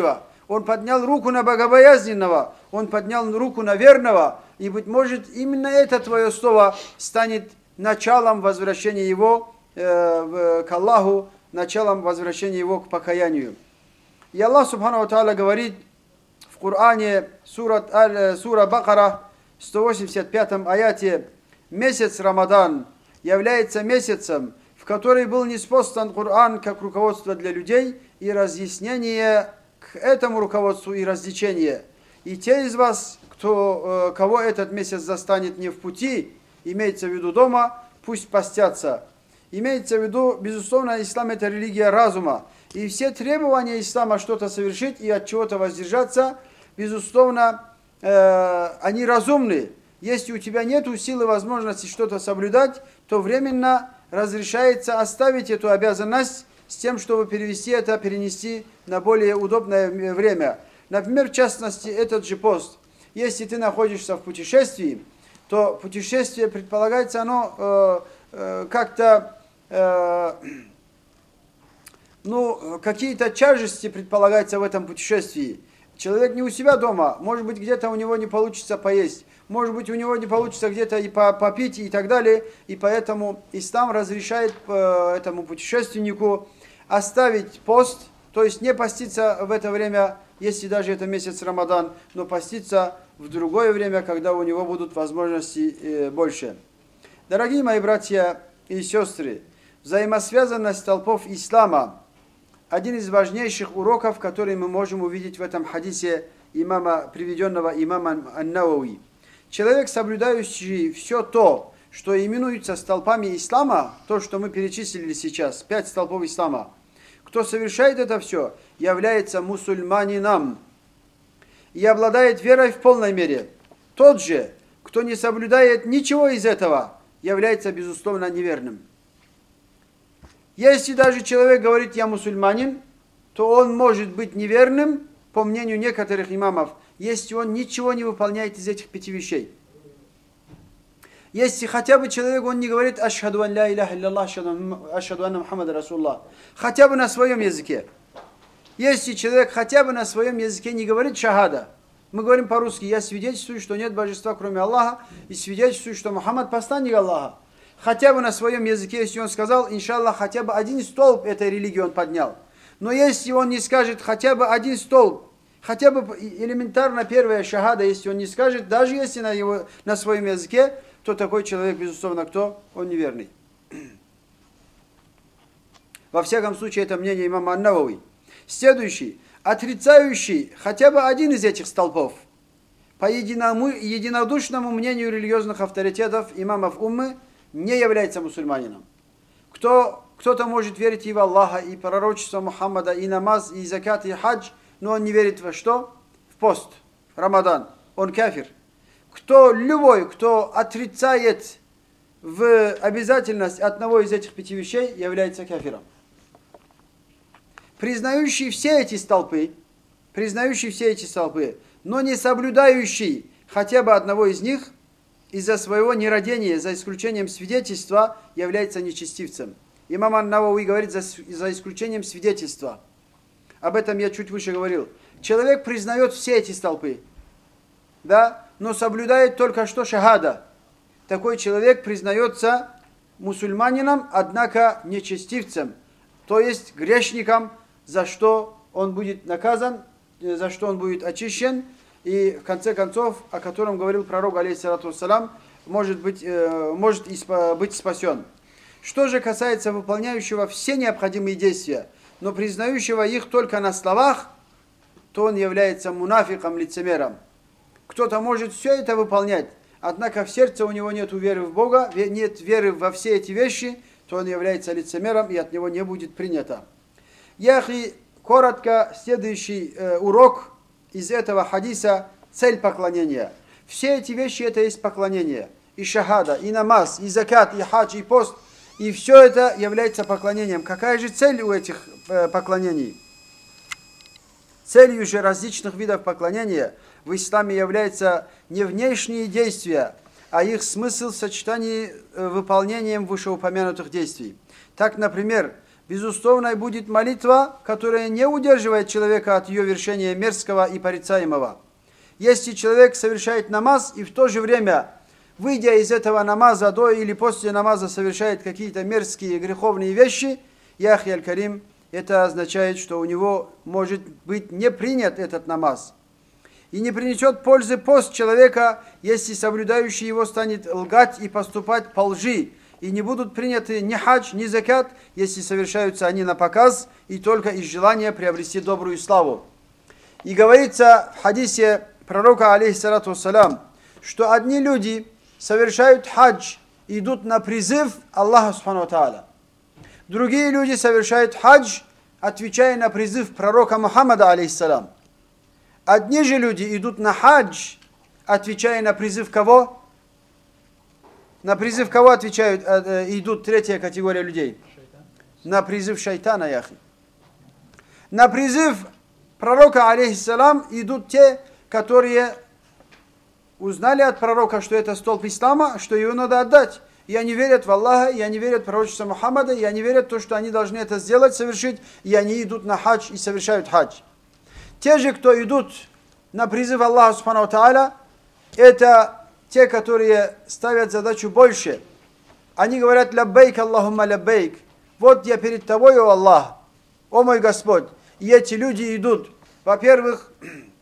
он поднял руку на богобоязненного, он поднял руку на верного, и, быть может, именно это твое слово станет началом возвращения его э, к Аллаху, началом возвращения его к покаянию. И Аллах Субхану Тааля говорит в Коране, сура, сура Бакара, сто восемьдесят пятом аяте: месяц Рамадан является месяцем, в который был ниспослан Коран как руководство для людей и разъяснение к этому руководству и развлечение. И те из вас, кто, кого этот месяц застанет не в пути, имеется в виду дома, пусть постятся. Имеется в виду, безусловно, ислам это религия разума. И все требования ислама что-то совершить и от чего-то воздержаться, безусловно, э, они разумны. Если у тебя нет силы, возможности что-то соблюдать, то временно разрешается оставить эту обязанность с тем, чтобы перевести это, перенести на более удобное время. Например, в частности, этот же пост. Если ты находишься в путешествии, то путешествие предполагается, оно э, э, как-то, э, ну, какие-то тяжести предполагаются в этом путешествии. Человек не у себя дома, может быть, где-то у него не получится поесть, может быть, у него не получится где-то и попить и так далее, и поэтому ислам разрешает э, этому путешественнику оставить пост, то есть не поститься в это время, если даже это месяц Рамадан, но поститься в другое время, когда у него будут возможности э, больше. Дорогие мои братья и сестры, взаимосвязанность толпов ислама – один из важнейших уроков, которые мы можем увидеть в этом хадисе имама, приведенного имамом Ан-Навави. Человек, соблюдающий все то, что именуется столпами ислама, то, что мы перечислили сейчас, пять столпов ислама, кто совершает это все, является мусульманином и обладает верой в полной мере. Тот же, кто не соблюдает ничего из этого, является, безусловно, неверным. Если даже человек говорит «я мусульманин», то он может быть неверным, по мнению некоторых имамов, если он ничего не выполняет из этих пяти вещей. Если хотя бы человек, он не говорит «Ашхаду ан ла илляха илляллах, ашхаду анна Мухаммада Расуллах», хотя бы на своем языке. Если человек хотя бы на своем языке не говорит «шахада», мы говорим по-русски «я свидетельствую, что нет божества, кроме Аллаха, и свидетельствую, что Мухаммад посланник Аллаха». Хотя бы на своем языке, если он сказал, иншаллах, хотя бы один столб этой религии он поднял. Но если он не скажет хотя бы один столб, хотя бы элементарно первая шахада, если он не скажет, даже если на, его, на своем языке, то такой человек, безусловно, кто? Он неверный. Во всяком случае, это мнение имама Ан-Навави. Следующий. Отрицающий хотя бы один из этих столпов. По единому, единодушному мнению религиозных авторитетов, имамов уммы, не является мусульманином. Кто, кто-то может верить и в Аллаха, и пророчество Мухаммада, и намаз, и закат, и хадж, но он не верит во что? В пост, Рамадан. Он кафир. Кто, любой, кто отрицает в обязательность одного из этих пяти вещей, является кафиром. Признающий все эти столпы, признающий все эти столпы, но не соблюдающий хотя бы одного из них, из-за своего нерадения, за исключением свидетельства, является нечестивцем. Имам Ан-Навави говорит, за, за исключением свидетельства. Об этом я чуть выше говорил. Человек признает все эти столпы, да, но соблюдает только что шахада. Такой человек признается мусульманином, однако нечестивцем, то есть грешником, за что он будет наказан, за что он будет очищен, и в конце концов, о котором говорил пророк, алейхиссалату вассалам, может быть, э, может быть спасен. Что же касается выполняющего все необходимые действия, но признающего их только на словах, то он является мунафиком, лицемером. Кто-то может все это выполнять, однако в сердце у него нет веры в Бога, нет веры во все эти вещи, то он является лицемером, и от него не будет принято. Яхи, коротко, следующий э, урок из этого хадиса – цель поклонения. Все эти вещи – это есть поклонение. И шахада, и намаз, и закат, и хадж, и пост. И все это является поклонением. Какая же цель у этих э, поклонений? Целью же различных видов поклонения в исламе являются не внешние действия, а их смысл в сочетании э, выполнением вышеупомянутых действий. Так, например, безусловной будет молитва, которая не удерживает человека от ее вершения мерзкого и порицаемого. Если человек совершает намаз и в то же время, выйдя из этого намаза до или после намаза, совершает какие-то мерзкие греховные вещи, яхи аль-карим, это означает, что у него может быть не принят этот намаз. И не принесет пользы пост человека, если соблюдающий его станет лгать и поступать по лжи. И не будут приняты ни хадж, ни закат, если совершаются они на показ и только из желания приобрести добрую славу. И говорится в хадисе пророка, алейхиссалату вассалям, что одни люди совершают хадж и идут на призыв Аллаха субхану ва тааля. Другие люди совершают хадж, отвечая на призыв пророка Мухаммада, алейхиссалам. Одни же люди идут на хадж, отвечая на призыв кого? На призыв кого отвечают, э, э, идут третья категория людей? Шайтан. На призыв шайтана, яхи. На призыв пророка, алейхиссалам, идут те, которые узнали от пророка, что это столб ислама, что его надо отдать. И они верят в Аллаха, и они верят в пророчество Мухаммада, и они верят в то, что они должны это сделать, совершить, и они идут на хадж и совершают хадж. Те же, кто идут на призыв Аллаха субхану ва тааля, это те, которые ставят задачу больше. Они говорят: «Лаббейк, Аллахумма лаббейк». Вот я перед тобой, о Аллах, о мой Господь. И эти люди идут. Во-первых,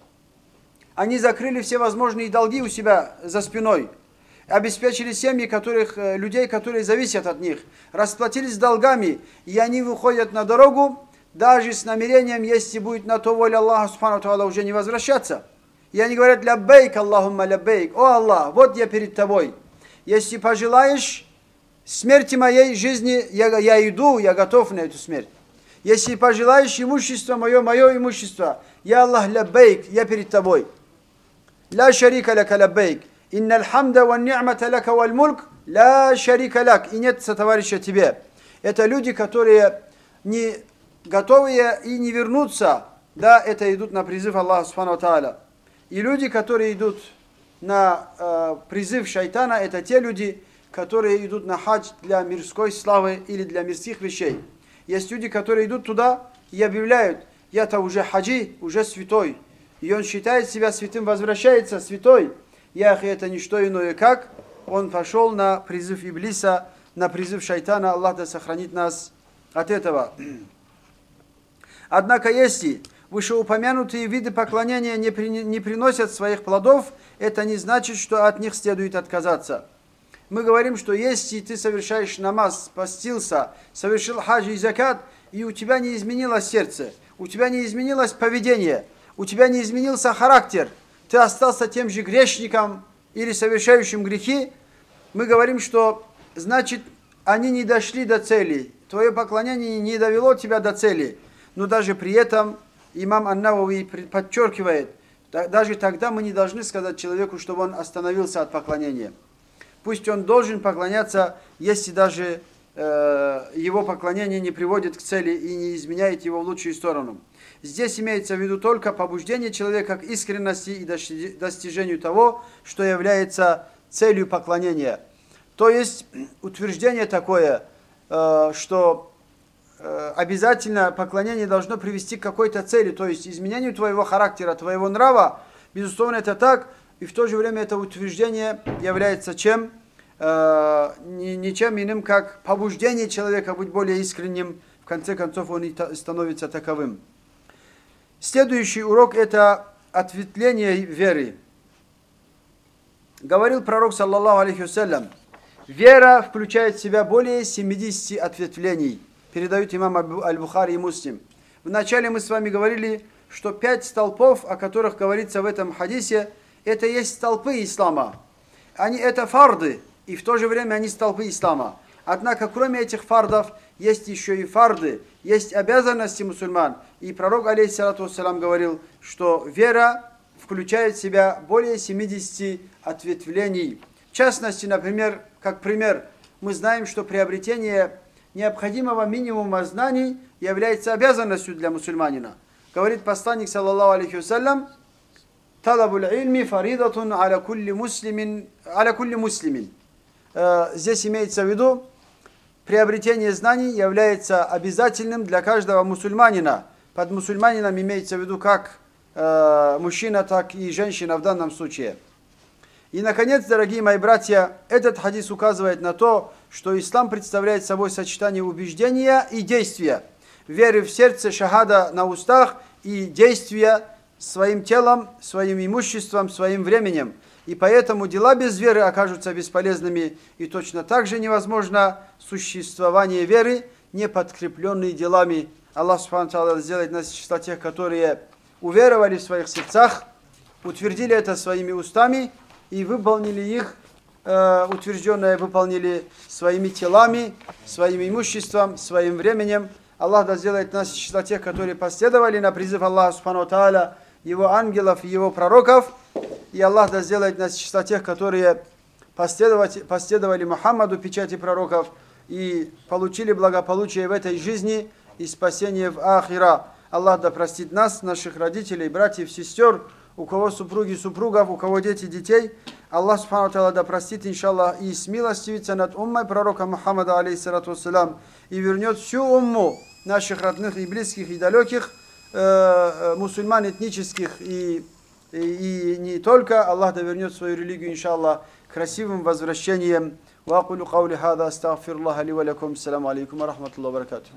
они закрыли все возможные долги у себя за спиной. Обеспечили семьи которых, людей, которые зависят от них. Расплатились с долгами. И они выходят на дорогу, даже с намерением, если будет на то воля Аллаха субхану ва тааля, уже не возвращаться. И они говорят: «Лаббейк, Аллахумма лаббейк». О Аллах, вот я перед тобой. Если пожелаешь смерти моей жизни, я, я иду, я готов на эту смерть. Если пожелаешь имущество мое, мое имущество, я Аллах, лаббейк, я перед тобой. Ла шарика лака лаббейк. Инналь хамда ва ни'мата лака валь мульк, ла шарика лак. И нет сотоварища тебе. Это люди, которые не готовые и не вернутся. Да, это идут на призыв Аллаха субхану ва тааля. И люди, которые идут на э, призыв шайтана, это те люди, которые идут на хадж для мирской славы или для мирских вещей. Есть люди, которые идут туда и объявляют: я-то уже хаджи, уже святой. И он считает себя святым, возвращается святой. Яхи, это не что иное как он пошел на призыв Иблиса, на призыв шайтана. Аллах да сохранит нас от этого. Однако, если вышеупомянутые виды поклонения не, при, не приносят своих плодов, это не значит, что от них следует отказаться. Мы говорим, что если ты совершаешь намаз, постился, совершил хадж и закат, и у тебя не изменилось сердце, у тебя не изменилось поведение, у тебя не изменился характер, ты остался тем же грешником или совершающим грехи, мы говорим, что значит, они не дошли до цели, твое поклонение не довело тебя до цели. Но даже при этом имам Ан-Навави подчеркивает, даже тогда мы не должны сказать человеку, чтобы он остановился от поклонения. Пусть он должен поклоняться, если даже э, его поклонение не приводит к цели и не изменяет его в лучшую сторону. Здесь имеется в виду только побуждение человека к искренности и достижению того, что является целью поклонения. То есть утверждение такое, э, что э, обязательно поклонение должно привести к какой-то цели, то есть изменению твоего характера, твоего нрава. Безусловно, это так, и в то же время это утверждение является чем? Э, ничем иным, как побуждение человека быть более искренним. В конце концов, он и становится таковым. Следующий урок – это ответвление веры. Говорил пророк, саллаллаху алейхи вассалям, вера включает в себя более семидесяти ответвлений. Передают имам Аль-Бухари и Муслим. Вначале мы с вами говорили, что пять столпов, о которых говорится в этом хадисе, это есть столпы ислама. Они это фарды, и в то же время они столпы ислама. Однако, кроме этих фардов, есть еще и фарды, есть обязанности мусульман. И пророк, алейхиссалату вассалам, говорил, что вера включает в себя более семидесяти ответвлений. В частности, например, как пример, мы знаем, что приобретение необходимого минимума знаний является обязанностью для мусульманина. Говорит посланник, саллаллаху алейхи вассалям, «Талабуль ильми фаридатун аля кулли муслимин». Аля кулли муслимин. Здесь имеется в виду приобретение знаний является обязательным для каждого мусульманина. Под мусульманином имеется в виду как э, мужчина, так и женщина в данном случае. И, наконец, дорогие мои братья, этот хадис указывает на то, что ислам представляет собой сочетание убеждения и действия. Веры в сердце, шахада на устах и действия своим телом, своим имуществом, своим временем. И поэтому дела без веры окажутся бесполезными. И точно так же невозможно существование веры, не подкрепленной делами. Аллах Субхану Тааля сделает нас из числа тех, которые уверовали в своих сердцах, утвердили это своими устами и выполнили их, э, утвержденное выполнили своими телами, своим имуществом, своим временем. Аллах да сделает нас из числа тех, которые последовали на призыв Аллаха Субхану Тааля, его ангелов и его пророков. И Аллах да сделает нас из числа тех, которые последовали, последовали Мухаммаду, печати пророков, и получили благополучие в этой жизни и спасение в ахира. Аллах да простит нас, наших родителей, братьев, сестер, у кого супруги, супругов, у кого дети, детей. Аллах Субхану Тааля да простит, иншаллах, и смилостивится над уммой пророка Мухаммада, алейхиссалату вассалям, и вернет всю умму наших родных и близких и далеких, э, мусульман этнических и, и, и не только. Аллах да вернет свою религию, иншаллах, красивым возвращением. Ва акулю каули хада, астагфируллаха ли ва лакум. Ассаламу алейкум ва рахматуллахи ва баракатуху.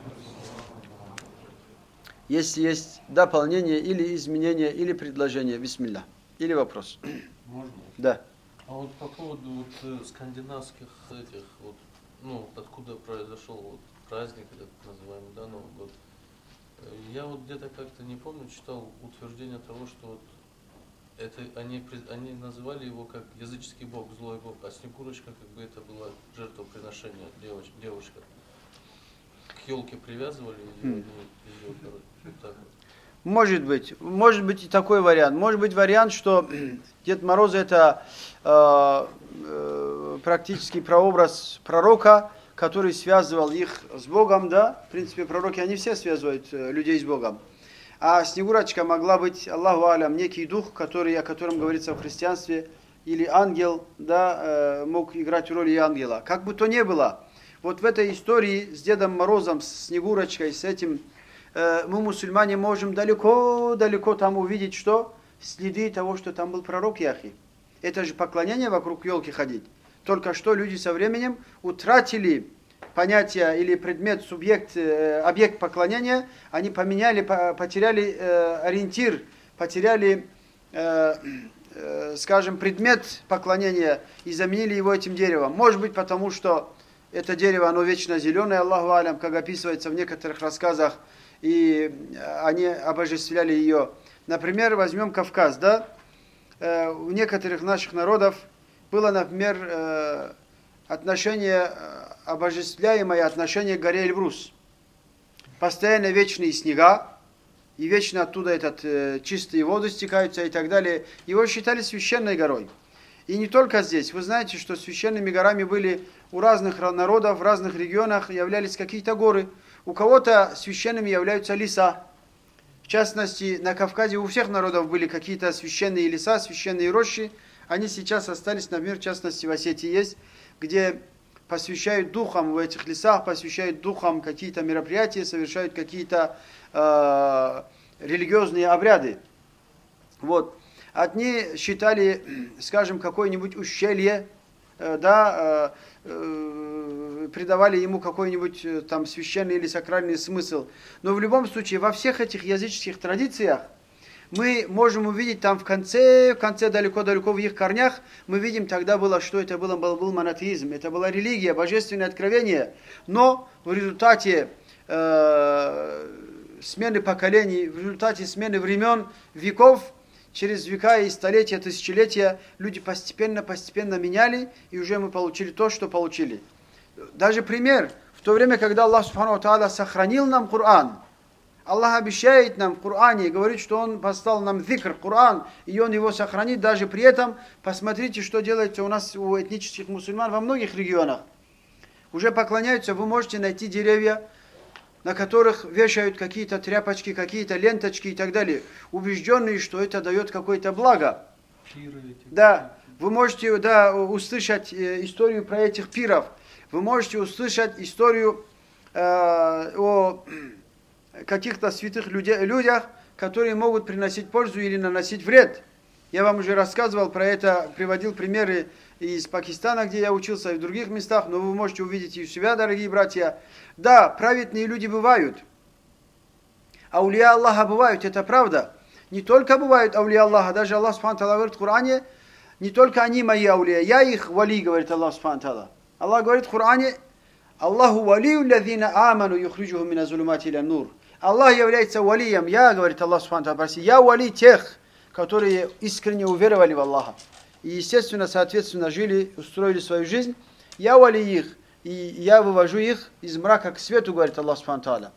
Если есть дополнение или изменение, или предложение, бисмилля, или вопрос. Можно? Да. А вот по поводу вот, э, скандинавских этих, вот, ну, откуда произошел вот, праздник, этот называемый, да, Новый год. Э, Я вот где-то как-то, не помню, читал утверждение того, что вот это они, при- они называли его как языческий бог, злой бог, а Снегурочка как бы это было жертвоприношение, девоч, девушка. К елке привязывали ее, Хм. ее, короче, вот так вот. Может быть, может быть и такой вариант. Может быть вариант, что Дед Мороз это э, э, практически прообраз пророка, который связывал их с Богом, да? В принципе, пророки, они все связывают э, людей с Богом. А Снегурочка могла быть, Аллаху алям, некий дух, который, о котором говорится в христианстве, или ангел, да, э, мог играть роль и ангела. Как бы то ни было, вот в этой истории с Дедом Морозом, с Снегурочкой, с этим, э, мы, мусульмане, можем далеко-далеко там увидеть, что? Следы того, что там был пророк Яхи. Это же поклонение вокруг елки ходить. Только что люди со временем утратили понятие или предмет, субъект, э, объект поклонения, они поменяли, по, потеряли э, ориентир, потеряли, э, э, скажем, предмет поклонения и заменили его этим деревом. Может быть, потому что это дерево, оно вечно зеленое, Аллаху алям, как описывается в некоторых рассказах, и они обожествляли ее. Например, возьмем Кавказ, да? Э, у некоторых наших народов было, например, э, отношение, обожествляемое отношение к горе Эльбрус. Постоянно вечные снега, и вечно оттуда этот, э, чистые воды стекаются и так далее. Его считали священной горой. И не только здесь. Вы знаете, что священными горами были у разных народов, в разных регионах являлись какие-то горы. У кого-то священными являются леса. В частности, на Кавказе у всех народов были какие-то священные леса, священные рощи. Они сейчас остались, например, в частности, в Осетии есть, где посвящают духам в этих лесах, посвящают духам какие-то мероприятия, совершают какие-то э, религиозные обряды. Вот. Одни считали, скажем, какое-нибудь ущелье, э, да, э, э, придавали ему какой-нибудь э, там священный или сакральный смысл. Но в любом случае, во всех этих языческих традициях мы можем увидеть там в конце, в конце далеко-далеко в их корнях, мы видим, тогда было, что это было, был, был монотеизм, это была религия, божественное откровение, но в результате э, смены поколений, в результате смены времен, веков, через века и столетия, тысячелетия, люди постепенно-постепенно меняли, и уже мы получили то, что получили. Даже пример, в то время, когда Аллах Субхану ва Тааля сохранил нам Коран, Аллах обещает нам в Коране и говорит, что Он послал нам зикр, Коран, и Он его сохранит. Даже при этом, посмотрите, что делается у нас, у этнических мусульман во многих регионах. Уже поклоняются, вы можете найти деревья, на которых вешают какие-то тряпочки, какие-то ленточки и так далее, убежденные, что это дает какое-то благо. Пиры эти. Да, вы можете, да, услышать историю про этих пиров. вы можете услышать историю э, о каких-то святых людей, людях, которые могут приносить пользу или наносить вред. Я вам уже рассказывал про это, приводил примеры из Пакистана, где я учился, и в других местах, но вы можете увидеть и у себя, дорогие братья. Да, праведные люди бывают. Аулия Аллаха бывают, это правда. Не только бывают аулия Аллаха, даже Аллах Субхану Тааля говорит в Коране, не только они мои аулия, я их вали, говорит Аллах Субхану Тааля. Аллах говорит в Коране, Аллаху валию лазина аману юхриджуху мина зулумати иля нур. Аллах является валием, я, говорит Аллах Субхану Тааля, я вали тех, которые искренне уверовали в Аллаха. И, естественно, соответственно, жили, устроили свою жизнь. Я вали их, и я вывожу их из мрака к свету, говорит Аллах Субхану Тааля.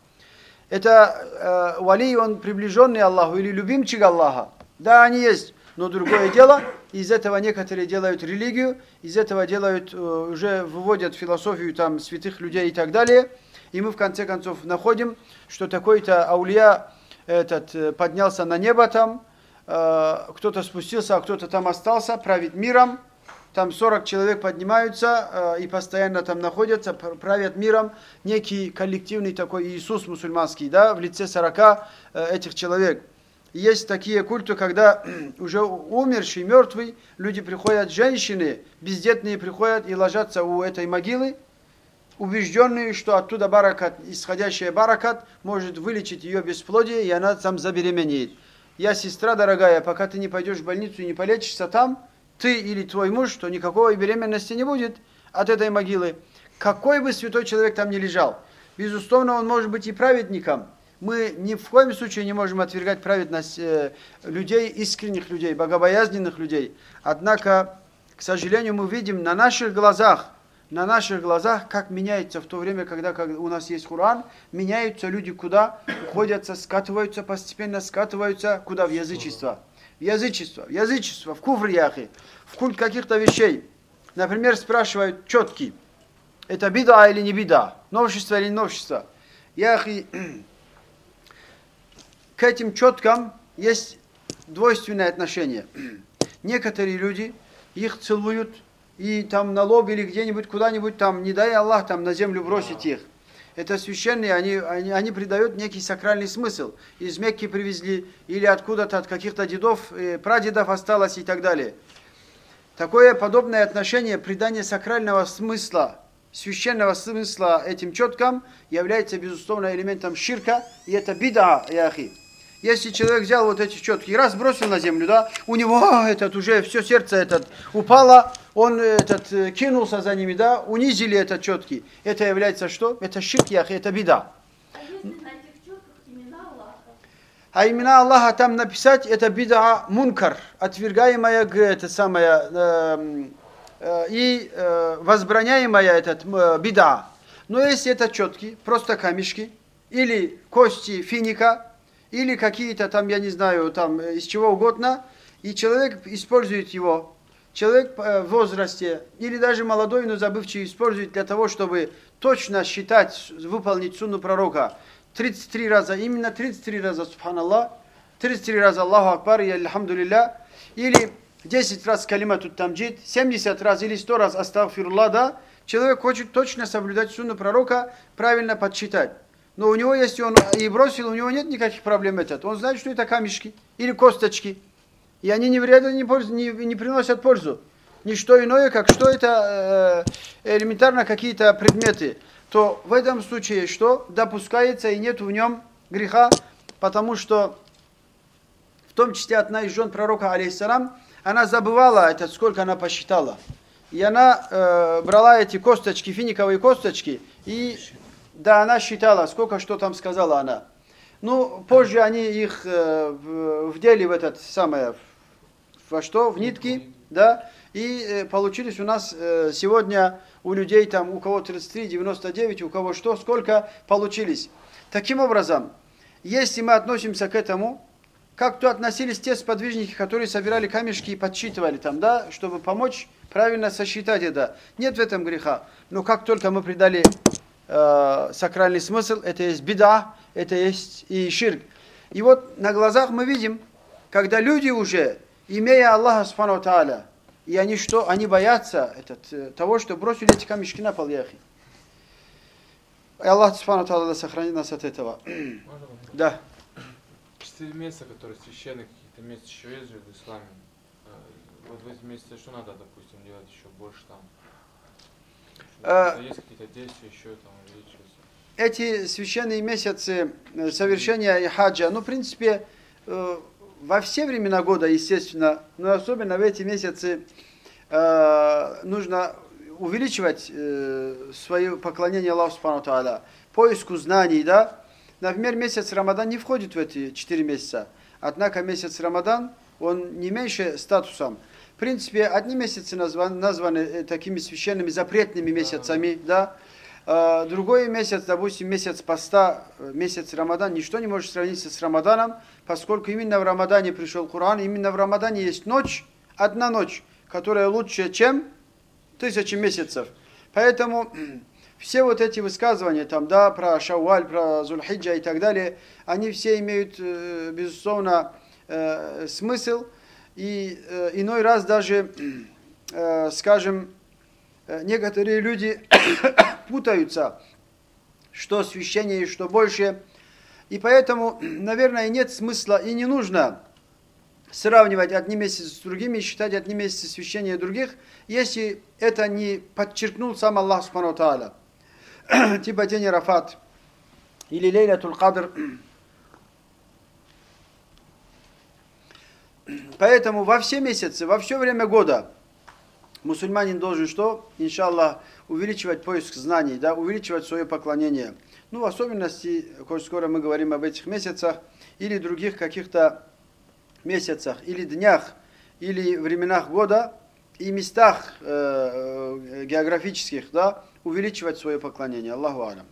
Это э, вали, он приближенный Аллаху или любимчик Аллаха. Да, они есть, но другое дело. Из этого некоторые делают религию, из этого делают, э, уже выводят философию там святых людей и так далее. И мы в конце концов находим, что такой-то аулия этот, э, поднялся на небо там, э, кто-то спустился, а кто-то там остался, правит миром. Там сорок человек поднимаются э, и постоянно там находятся, правят миром. Некий коллективный такой Иисус мусульманский, да, в лице сорока э, этих человек. И есть такие культы, когда уже умерший, мертвый, люди приходят, женщины бездетные приходят и ложатся у этой могилы, убежденные, что оттуда баракат, исходящая баракат, может вылечить ее бесплодие, и она там забеременеет. Я, сестра дорогая, пока ты не пойдешь в больницу и не полечишься там, ты или твой муж, то никакой беременности не будет от этой могилы. Какой бы святой человек там ни лежал, безусловно, он может быть и праведником. Мы ни в коем случае не можем отвергать праведность э, людей, искренних людей, богобоязненных людей. Однако, к сожалению, мы видим на наших глазах, на наших глазах, как меняется в то время, когда, когда у нас есть Коран, меняются люди куда? Уходятся, скатываются, постепенно скатываются куда? В язычество. В язычество, в язычество, в куфр яхи, в культ каких-то вещей. Например, спрашивают четки, это бида или не бида, новшество или не новшество. Яхи, к этим четкам есть двойственное отношение. Некоторые люди их целуют и там на лоб или где-нибудь, куда-нибудь там, не дай Аллах, там на землю бросить их. Это священные, они, они, они придают некий сакральный смысл. Из Мекки привезли, или откуда-то, от каких-то дедов, э, прадедов осталось и так далее. Такое подобное отношение, придание сакрального смысла, священного смысла этим четкам, является, безусловно, элементом ширка, и это бида, яхи. Если человек взял вот эти четки и раз бросил на землю, да, у него этот уже все сердце этот упало, он этот кинулся за ними, да, унизили этот четки. Это является что? Это ширк, яхи, это бида. А если на этих четках имена Аллаха? А имена Аллаха там написать, это бида мункар, отвергаемая, это самое, э, э, и э, возбраняемая этот э, бида. Но если это четки, просто камешки, или кости финика, или какие-то там, я не знаю, там из чего угодно, и человек использует его, человек в возрасте, или даже молодой, но забывчивый, использует для того, чтобы точно считать, выполнить сунну пророка тридцать три раза, именно тридцать три раза, субханаллах, тридцать три раза Аллаху Акбар и Альхамдулилля, или десять раз калимату тамджид, семьдесят раз или сто раз астагфируллах, да, человек хочет точно соблюдать сунну пророка, правильно подсчитать. Но у него, если он и бросил, у него нет никаких проблем этот. Он знает, что это камешки или косточки. И они не вредят, не, пользу, не, не приносят пользу. Ничто иное, как что это э, элементарно какие-то предметы. То в этом случае что? Допускается и нет в нем греха, потому что в том числе одна из жен пророка, алейхиссалам, она забывала это, сколько она посчитала. И она э, брала эти косточки, финиковые косточки, и да, она считала, сколько что там сказала она. Ну, позже они их э, вдели в этот самое, во что? В нитки, да, и э, получились у нас э, сегодня у людей там, у кого тридцать три, девяносто девять, у кого что, сколько получились. Таким образом, если мы относимся к этому, как то относились те сподвижники, которые собирали камешки и подсчитывали там, да, чтобы помочь правильно сосчитать это. Нет в этом греха. Но как только мы придали э, сакральный смысл, это есть бида, это есть и ширк. И вот на глазах мы видим, когда люди уже, имея Аллаха Субхану ва Тааля, И они что? Они боятся этот, того, что бросили эти камешки на пол, яхи. И Аллах Субхану Тааля сохранит нас от этого. Да. Четыре месяца, которые священные, какие-то месяцы еще есть же в исламе. Вот в эти месяцы что надо, допустим, делать еще больше там? А, есть какие-то действия еще там увеличиваются? Эти священные месяцы совершения хаджа, ну, в принципе, во все времена года, естественно, но особенно в эти месяцы нужно увеличивать свое поклонение Аллаху Субхану Тааля, поиску знаний, да. Например, месяц Рамадан не входит в эти четыре месяца, однако месяц Рамадан, он не меньше статусом. В принципе, одни месяцы названы, названы такими священными запретными месяцами, да. А другой месяц, допустим, месяц поста, месяц Рамадан, ничто не может сравниться с Рамаданом, поскольку именно в Рамадане пришел Коран, именно в Рамадане есть ночь, одна ночь, которая лучше, чем тысячи месяцев. Поэтому все вот эти высказывания, там, да, про Шауаль, про Зульхиджа и так далее, они все имеют, безусловно, смысл. И иной раз даже, скажем, некоторые люди путаются, что священнее, что больше. И поэтому, наверное, нет смысла и не нужно сравнивать одни месяцы с другими и считать одни месяцы священнее других, если это не подчеркнул сам Аллах Субхану Тааля. Типа день Арафат или Лейлатуль Кадр. Поэтому во все месяцы, во все время года мусульманин должен что? Иншаллах, увеличивать поиск знаний, да, увеличивать свое поклонение. Ну, в особенности, коль скоро мы говорим об этих месяцах, или других каких-то месяцах, или днях, или временах года, и местах э, географических, да, увеличивать свое поклонение. Аллаху алям.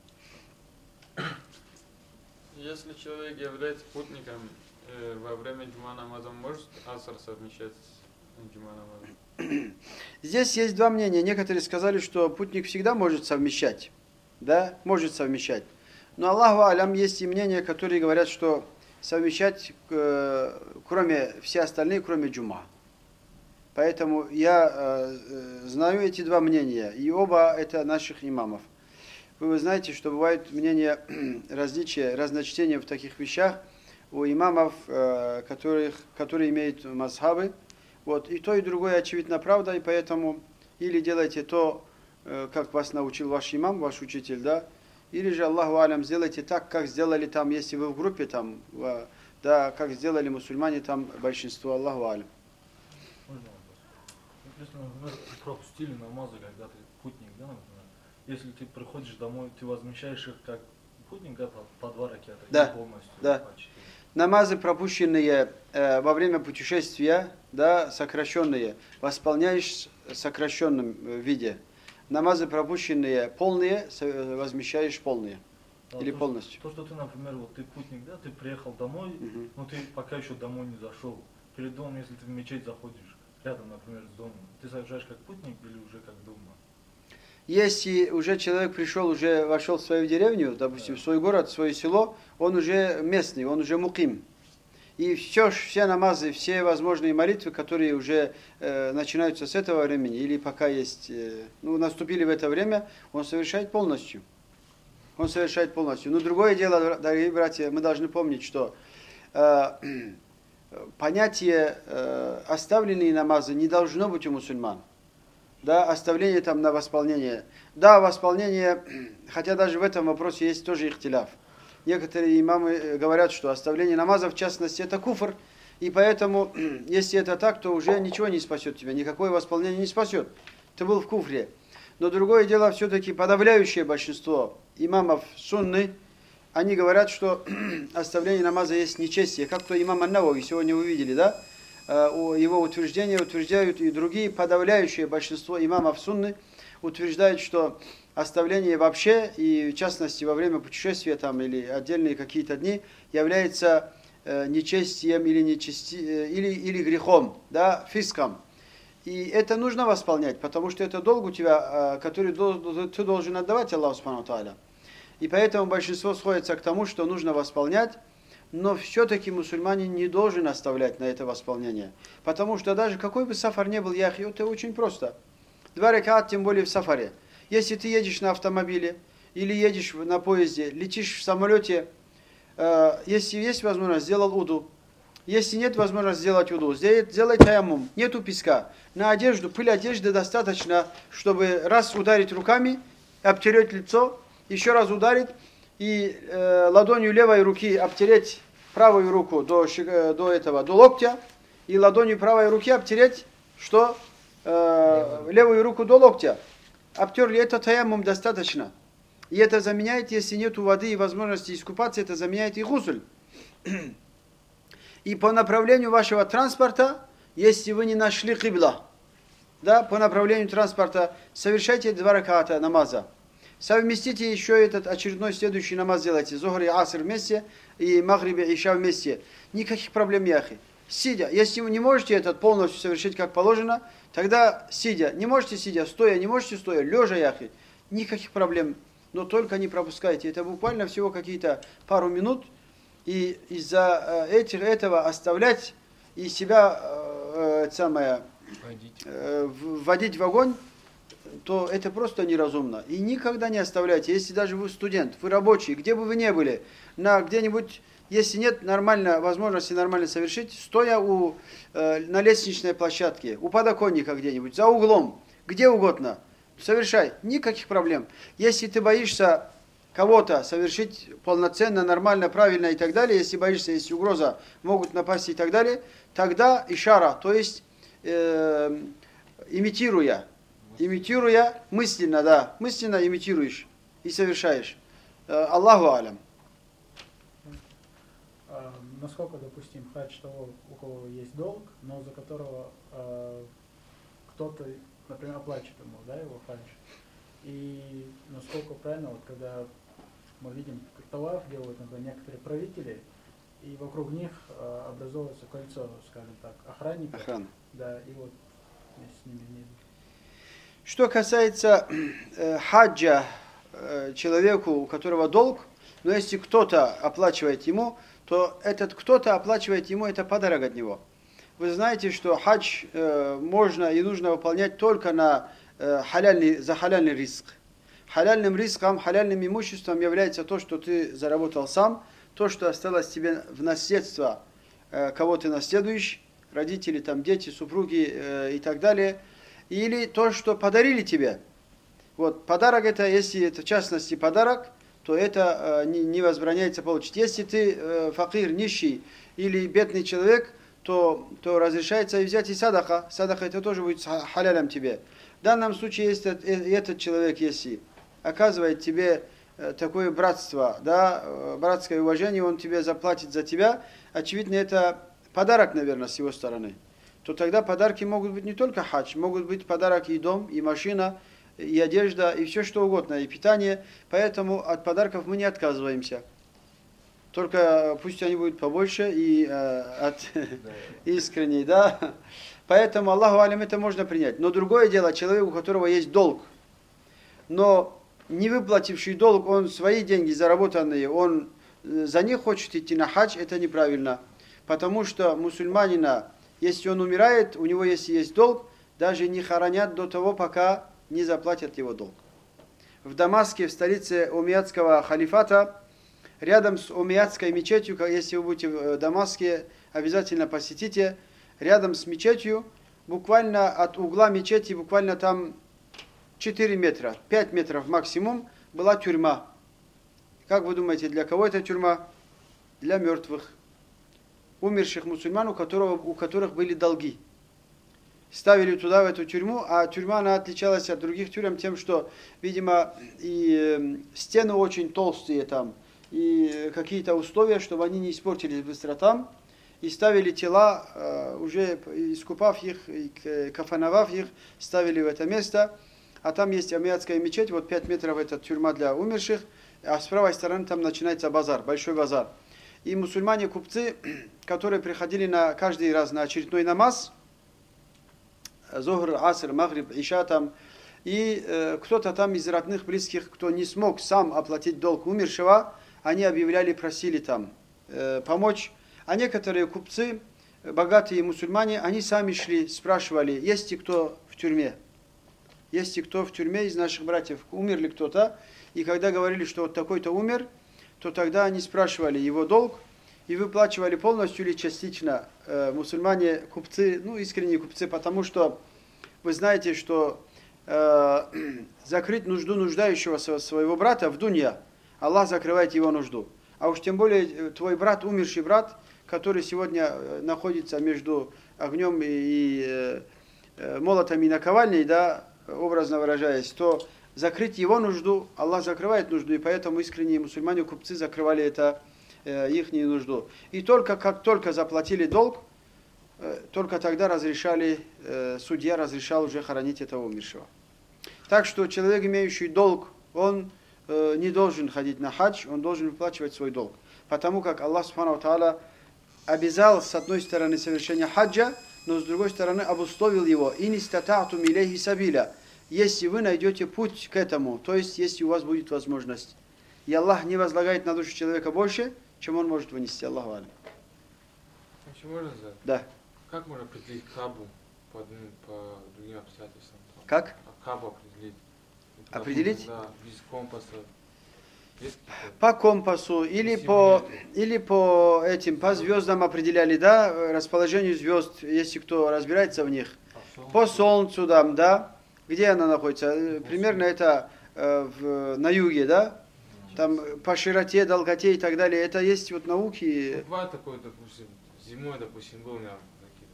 Если человек является путником, э, во время джума намаза может аср совмещать с джума намазом? Здесь есть два мнения. Некоторые сказали, что путник всегда может совмещать. Да, может совмещать. Но Аллаху алям, есть и мнения, которые говорят, что совмещать, э, кроме все остальные, кроме джума. Поэтому я э, знаю эти два мнения, и оба это наших имамов. Вы, вы знаете, что бывают мнения различия, разночтения в таких вещах у имамов, э, которых, которые имеют мазхабы. Вот, и то, и другое, очевидно, правда, и поэтому или делайте то, э, как вас научил ваш имам, ваш учитель, да, или же, Аллаху алям, сделайте так, как сделали там, если вы в группе, там, э, да, как сделали мусульмане там, большинство, Аллаху алям. Если, например, пропустили намазы, когда ты путник, да, например, если ты приходишь домой, ты возмещаешь их как путник, да, по, по два ракета, да, полностью, да. По четыре. Намазы, пропущенные э, во время путешествия, да, сокращенные, восполняешь в сокращенном виде. Намазы, пропущенные полные, возмещаешь полные. Да, или то, полностью. То, что ты, например, вот ты путник, да, ты приехал домой, Угу. но ты пока еще домой не зашел. Перед домом, если ты в мечеть заходишь, рядом, например, с домом, ты совершаешь как путник или уже как дома? Если уже человек пришел, уже вошел в свою деревню, допустим, в свой город, в свое село, он уже местный, он уже муким. И все, все намазы, все возможные молитвы, которые уже э, начинаются с этого времени, или пока есть, э, ну, наступили в это время, он совершает полностью. Он совершает полностью. Но другое дело, дорогие братья, мы должны помнить, что э, понятие э, оставленные намазы не должно быть у мусульман. Да, оставление там на восполнение. Да, восполнение, хотя даже в этом вопросе есть тоже ихтиляф. Некоторые имамы говорят, что оставление намаза, в частности, это куфр, и поэтому, если это так, то уже ничего не спасет тебя, никакое восполнение не спасет. Ты был в куфре. Но другое дело, все-таки подавляющее большинство имамов сунны, они говорят, что оставление намаза есть нечестие. Как то имам ан-Навави, сегодня вы видели, да? Его утверждения утверждают и другие, подавляющее большинство имамов сунны утверждают, что оставление вообще, и в частности во время путешествия там, или отдельные какие-то дни, является э, нечестием или, нечести, э, или, или грехом, да, фиском. И это нужно восполнять, потому что это долг у тебя, э, который дол- ты должен отдавать Аллаху Субхану Тааля. И поэтому большинство сходится к тому, что нужно восполнять. но все-таки мусульманин не должен оставлять на это восполнение. Потому что даже какой бы сафар ни был, яхи, это очень просто. Два ракат, тем более в сафаре. Если ты едешь на автомобиле, или едешь на поезде, летишь в самолете, э, если есть возможность, сделал уду. Если нет возможности сделать уду, сделай таяммум. Нету песка. На одежду, пыль одежды достаточно, чтобы раз ударить руками, обтереть лицо, еще раз ударить, и э, ладонью левой руки обтереть правую руку до, до этого, до локтя, и ладонью правой руки обтереть, что? Э, левую руку до локтя. Обтерли, это таяммум достаточно. И это заменяет, если нет воды и возможности искупаться, это заменяет и гусуль. И по направлению вашего транспорта, если вы не нашли кибла, да, по направлению транспорта, совершайте два раката намаза. Совместите еще этот очередной следующий намаз делайте. Зохр и аср вместе, и магриб и иша вместе. Никаких проблем, яхи. Сидя. Если вы не можете этот полностью совершить как положено, тогда сидя. Не можете сидя, стоя, не можете стоя, лежа, яхи. Никаких проблем. Но только не пропускайте. Это буквально всего какие-то пару минут. И из-за этих, этого оставлять и себя э, самое, э, вводить в огонь, то это просто неразумно. И никогда не оставляйте, если даже вы студент, вы рабочий, где бы вы ни были, на где-нибудь, если нет нормальной возможности нормально совершить, стоя у, э, на лестничной площадке, у подоконника где-нибудь, за углом, где угодно, совершай, никаких проблем. Если ты боишься кого-то совершить полноценно, нормально, правильно и так далее, если боишься, если угроза, могут напасть и так далее, тогда ишара, то есть э, имитируя, имитируя мысленно, да, мысленно имитируешь и совершаешь. Аллаху алям. А, насколько допустим хадж того, у кого есть долг, но за которого а, кто-то, например, оплачивает ему, да, его хадж. И насколько правильно, вот когда мы видим, как таваф делают, например, некоторые правители, и вокруг них а, образовывается кольцо, скажем так, охранника. Охрана. Да, и вот с ними не... Что касается э, хаджа э, человеку, у которого долг, но если кто-то оплачивает ему, то этот кто-то оплачивает ему, это подарок от него. Вы знаете, что хадж э, можно и нужно выполнять только на, э, халяльный, за халяльный риск. Халяльным риском, халяльным имуществом является то, что ты заработал сам, то, что осталось тебе в наследство, э, кого ты наследуешь, родители, там, дети, супруги э, и так далее, или то, что подарили тебе. Вот, подарок это, если это в частности подарок, то это э, не, не возбраняется получить. Если ты э, факир, нищий или бедный человек, то, то разрешается взять и садака. Садака это тоже будет халялем тебе. В данном случае, если этот, этот человек, если оказывает тебе э, такое братство, да, э, братское уважение, он тебе заплатит за тебя, очевидно, это подарок, наверное, с его стороны. То тогда подарки могут быть не только хадж, могут быть подарок и дом, и машина, и одежда, и все что угодно, и питание. Поэтому от подарков мы не отказываемся. Только пусть они будут побольше и э, от искренней, да. Поэтому Аллаху алям это можно принять. Но другое дело, человек, у которого есть долг, но не выплативший долг, он свои деньги заработанные, он за них хочет идти на хадж, это неправильно. Потому что мусульманина, если он умирает, у него если есть долг, даже не хоронят до того, пока не заплатят его долг. В Дамаске, в столице умейядского халифата, рядом с умейядской мечетью, если вы будете в Дамаске, обязательно посетите, рядом с мечетью, буквально от угла мечети, буквально там четыре метра, пять метров максимум, была тюрьма. Как вы думаете, для кого эта тюрьма? Для мертвых. Умерших мусульман, у, которого, у которых были долги. Ставили туда, в эту тюрьму, а тюрьма, она отличалась от других тюрем тем, что, видимо, и э, стены очень толстые там, и какие-то условия, чтобы они не испортились быстро там, и ставили тела, э, уже искупав их, и кафановав их, ставили в это место, а там есть умейядская мечеть, вот пять метров это тюрьма для умерших, а с правой стороны там начинается базар, большой базар. И мусульмане-купцы, которые приходили на каждый раз на очередной намаз, Зохр, Аср, Магриб, Иша там, и э, кто-то там из родных, близких, кто не смог сам оплатить долг умершего, они объявляли, просили там, э, помочь. А некоторые купцы, богатые мусульмане, они сами шли, спрашивали, есть ли кто в тюрьме. Есть ли кто в тюрьме из наших братьев, умер ли кто-то. И когда говорили, что вот такой-то умер, то тогда они спрашивали его долг и выплачивали полностью или частично э, мусульмане, купцы, ну искренние купцы, потому что вы знаете, что э, закрыть нужду нуждающегося своего брата в дунья, Аллах закрывает его нужду. А уж тем более твой брат, умерший брат, который сегодня находится между огнем и, и э, молотом и наковальней, да, образно выражаясь, то закрыть его нужду, Аллах закрывает нужду, и поэтому искренние мусульмане, купцы закрывали это, э, их нужду. И только как только заплатили долг, э, только тогда разрешали, э, судья разрешал уже хоронить этого умершего. Так что человек, имеющий долг, он э, не должен ходить на хадж, он должен выплачивать свой долг. Потому как Аллах Субхану Тааля обязал с одной стороны совершение хаджа, но с другой стороны обусловил его. «Ин истата'тум илейхи сабиля». Если вы найдете путь к этому, то есть если у вас будет возможность. И Аллах не возлагает на душу человека больше, чем он может вынести. Аллаху алейм. Еще можно задать? Да. Как можно определить Кабу по, одним- по другим обстоятельствам? Как? А Кабу определить? Определить? Да, без компаса. Есть какие-то? По компасу или Если по, нету. или по этим, по звездам определяли, да, расположению звезд, если кто разбирается в них. По солнцу, да, да. Где она находится? Э, Примерно это э, в, на юге, да? Там э, по широте, долготе и так далее. Это есть вот науки. Бывает такое, допустим, зимой, допустим, был у меня такие,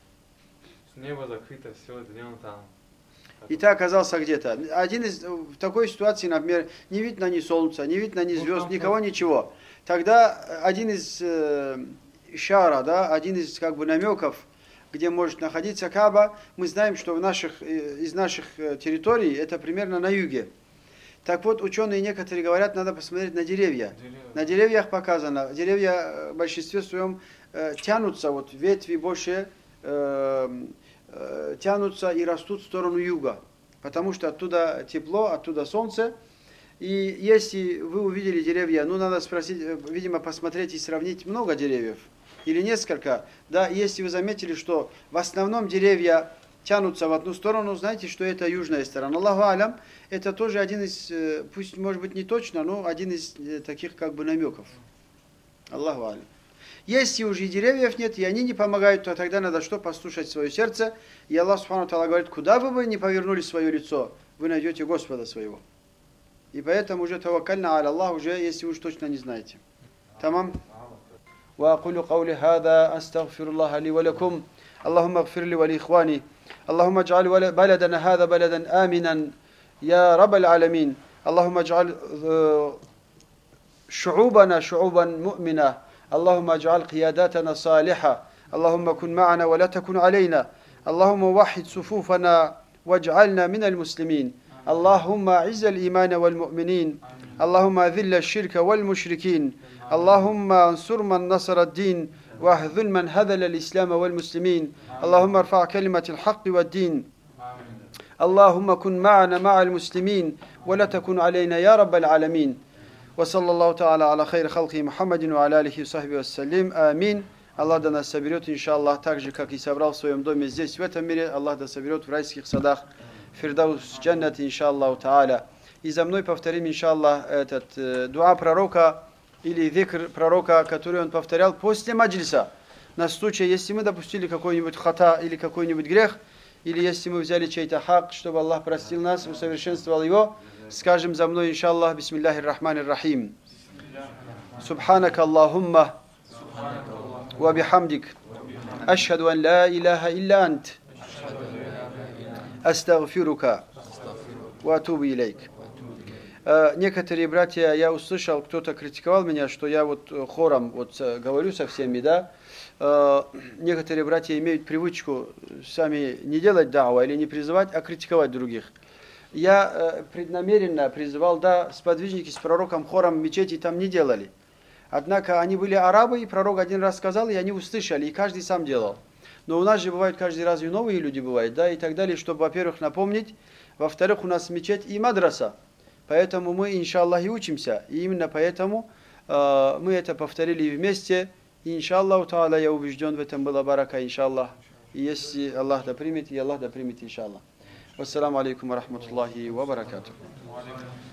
небо закрыто, все, днем там. И ты оказался где-то. Один из, в такой ситуации, например, не видно ни солнца, не видно ни Ну, звезд, там никого, просто- ничего. Тогда один из э, шара, да, один из как бы намеков, где может находиться Кааба, мы знаем, что в наших, э, из наших э, территорий это примерно на юге. Так вот, ученые некоторые говорят, надо посмотреть на деревья. Деревья. На деревьях показано. Деревья э, в большинстве своем э, тянутся, вот ветви больше э, э, тянутся и растут в сторону юга. Потому что оттуда тепло, оттуда солнце. И если вы увидели деревья, ну надо спросить, э, видимо, посмотреть и сравнить много деревьев. Или несколько. Да, если вы заметили, что в основном деревья тянутся в одну сторону, знаете, что это южная сторона. Аллаху алям, это тоже один из, э, пусть может быть не точно, но один из э, таких как бы намеков. Аллаху алям. Если уже и деревьев нет, и они не помогают, то тогда надо что? Послушать свое сердце. И Аллах Субхану Тааля говорит, куда бы вы ни повернули свое лицо, вы найдете Господа своего. И поэтому уже таваккальна аля Аллах, уже если уж точно не знаете. Тамам? وأقول قولي هذا أستغفر الله لي ولكم اللهم اغفر لي ولإخواني اللهم اجعل ول- بلدنا هذا بلدا آمنا يا رب العالمين اللهم اجعل آه، شعوبنا شعوبا مؤمنة اللهم اجعل قياداتنا صالحة اللهم كن معنا ولا تكن علينا اللهم وحد صفوفنا واجعلنا من المسلمين اللهم أعز الإيمان والمؤمنين اللهم أذل الشرك والمشركين اللهم انصر من نصر الدين واهذل من هذل الإسلام والمسلمين اللهم ارفع كلمة الحق والدين اللهم كن معنا مع المسلمين ولا تكن علينا يا رب العالمين وصلى الله تعالى على خير خلقه محمد وعلى آله وصحبه وسلم آمين. Аллах да нас соберет, иншаллах, так же, как и собрал в своем доме здесь, в этом мире. Аллах да соберет в райских садах, фирдаус джаннат, иншаллах, та'аля. И за мной повторим, иншаллах, этот э, дуа пророка или зикр пророка, который он повторял после маджлиса. На случай, если мы допустили какой-нибудь хата или какой-нибудь грех, или если мы взяли чей-то хак, чтобы Аллах простил нас, усовершенствовал его, скажем за мной, иншаллах, бисмиллахи рахмани рахим. Субханака Аллахумма ва бихамдик. Ашхаду ан ла илаха илля ант. Астагфирука ва атубу илейк. Некоторые братья, я услышал, кто-то критиковал меня, что я вот хором вот говорю со всеми, да. Некоторые братья имеют привычку сами не делать дауа или не призывать, а критиковать других. Я преднамеренно призывал, да, сподвижники с пророком хором мечети там не делали. Однако они были арабы, и пророк один раз сказал, и они услышали, и каждый сам делал. Но у нас же бывают каждый раз и новые люди бывают, да, и так далее, чтобы, во-первых, напомнить, во-вторых, у нас мечеть и мадраса. Поэтому мы, иншаллах, и учимся. И именно поэтому э, мы это повторили вместе. И, иншаллаху та'аля, я убежден, в этом была барака, иншаллах. И если Аллах да примет, и Аллах да примет, иншаллах. Вассаламу алейкум ва рахматуллахи ва баракатух.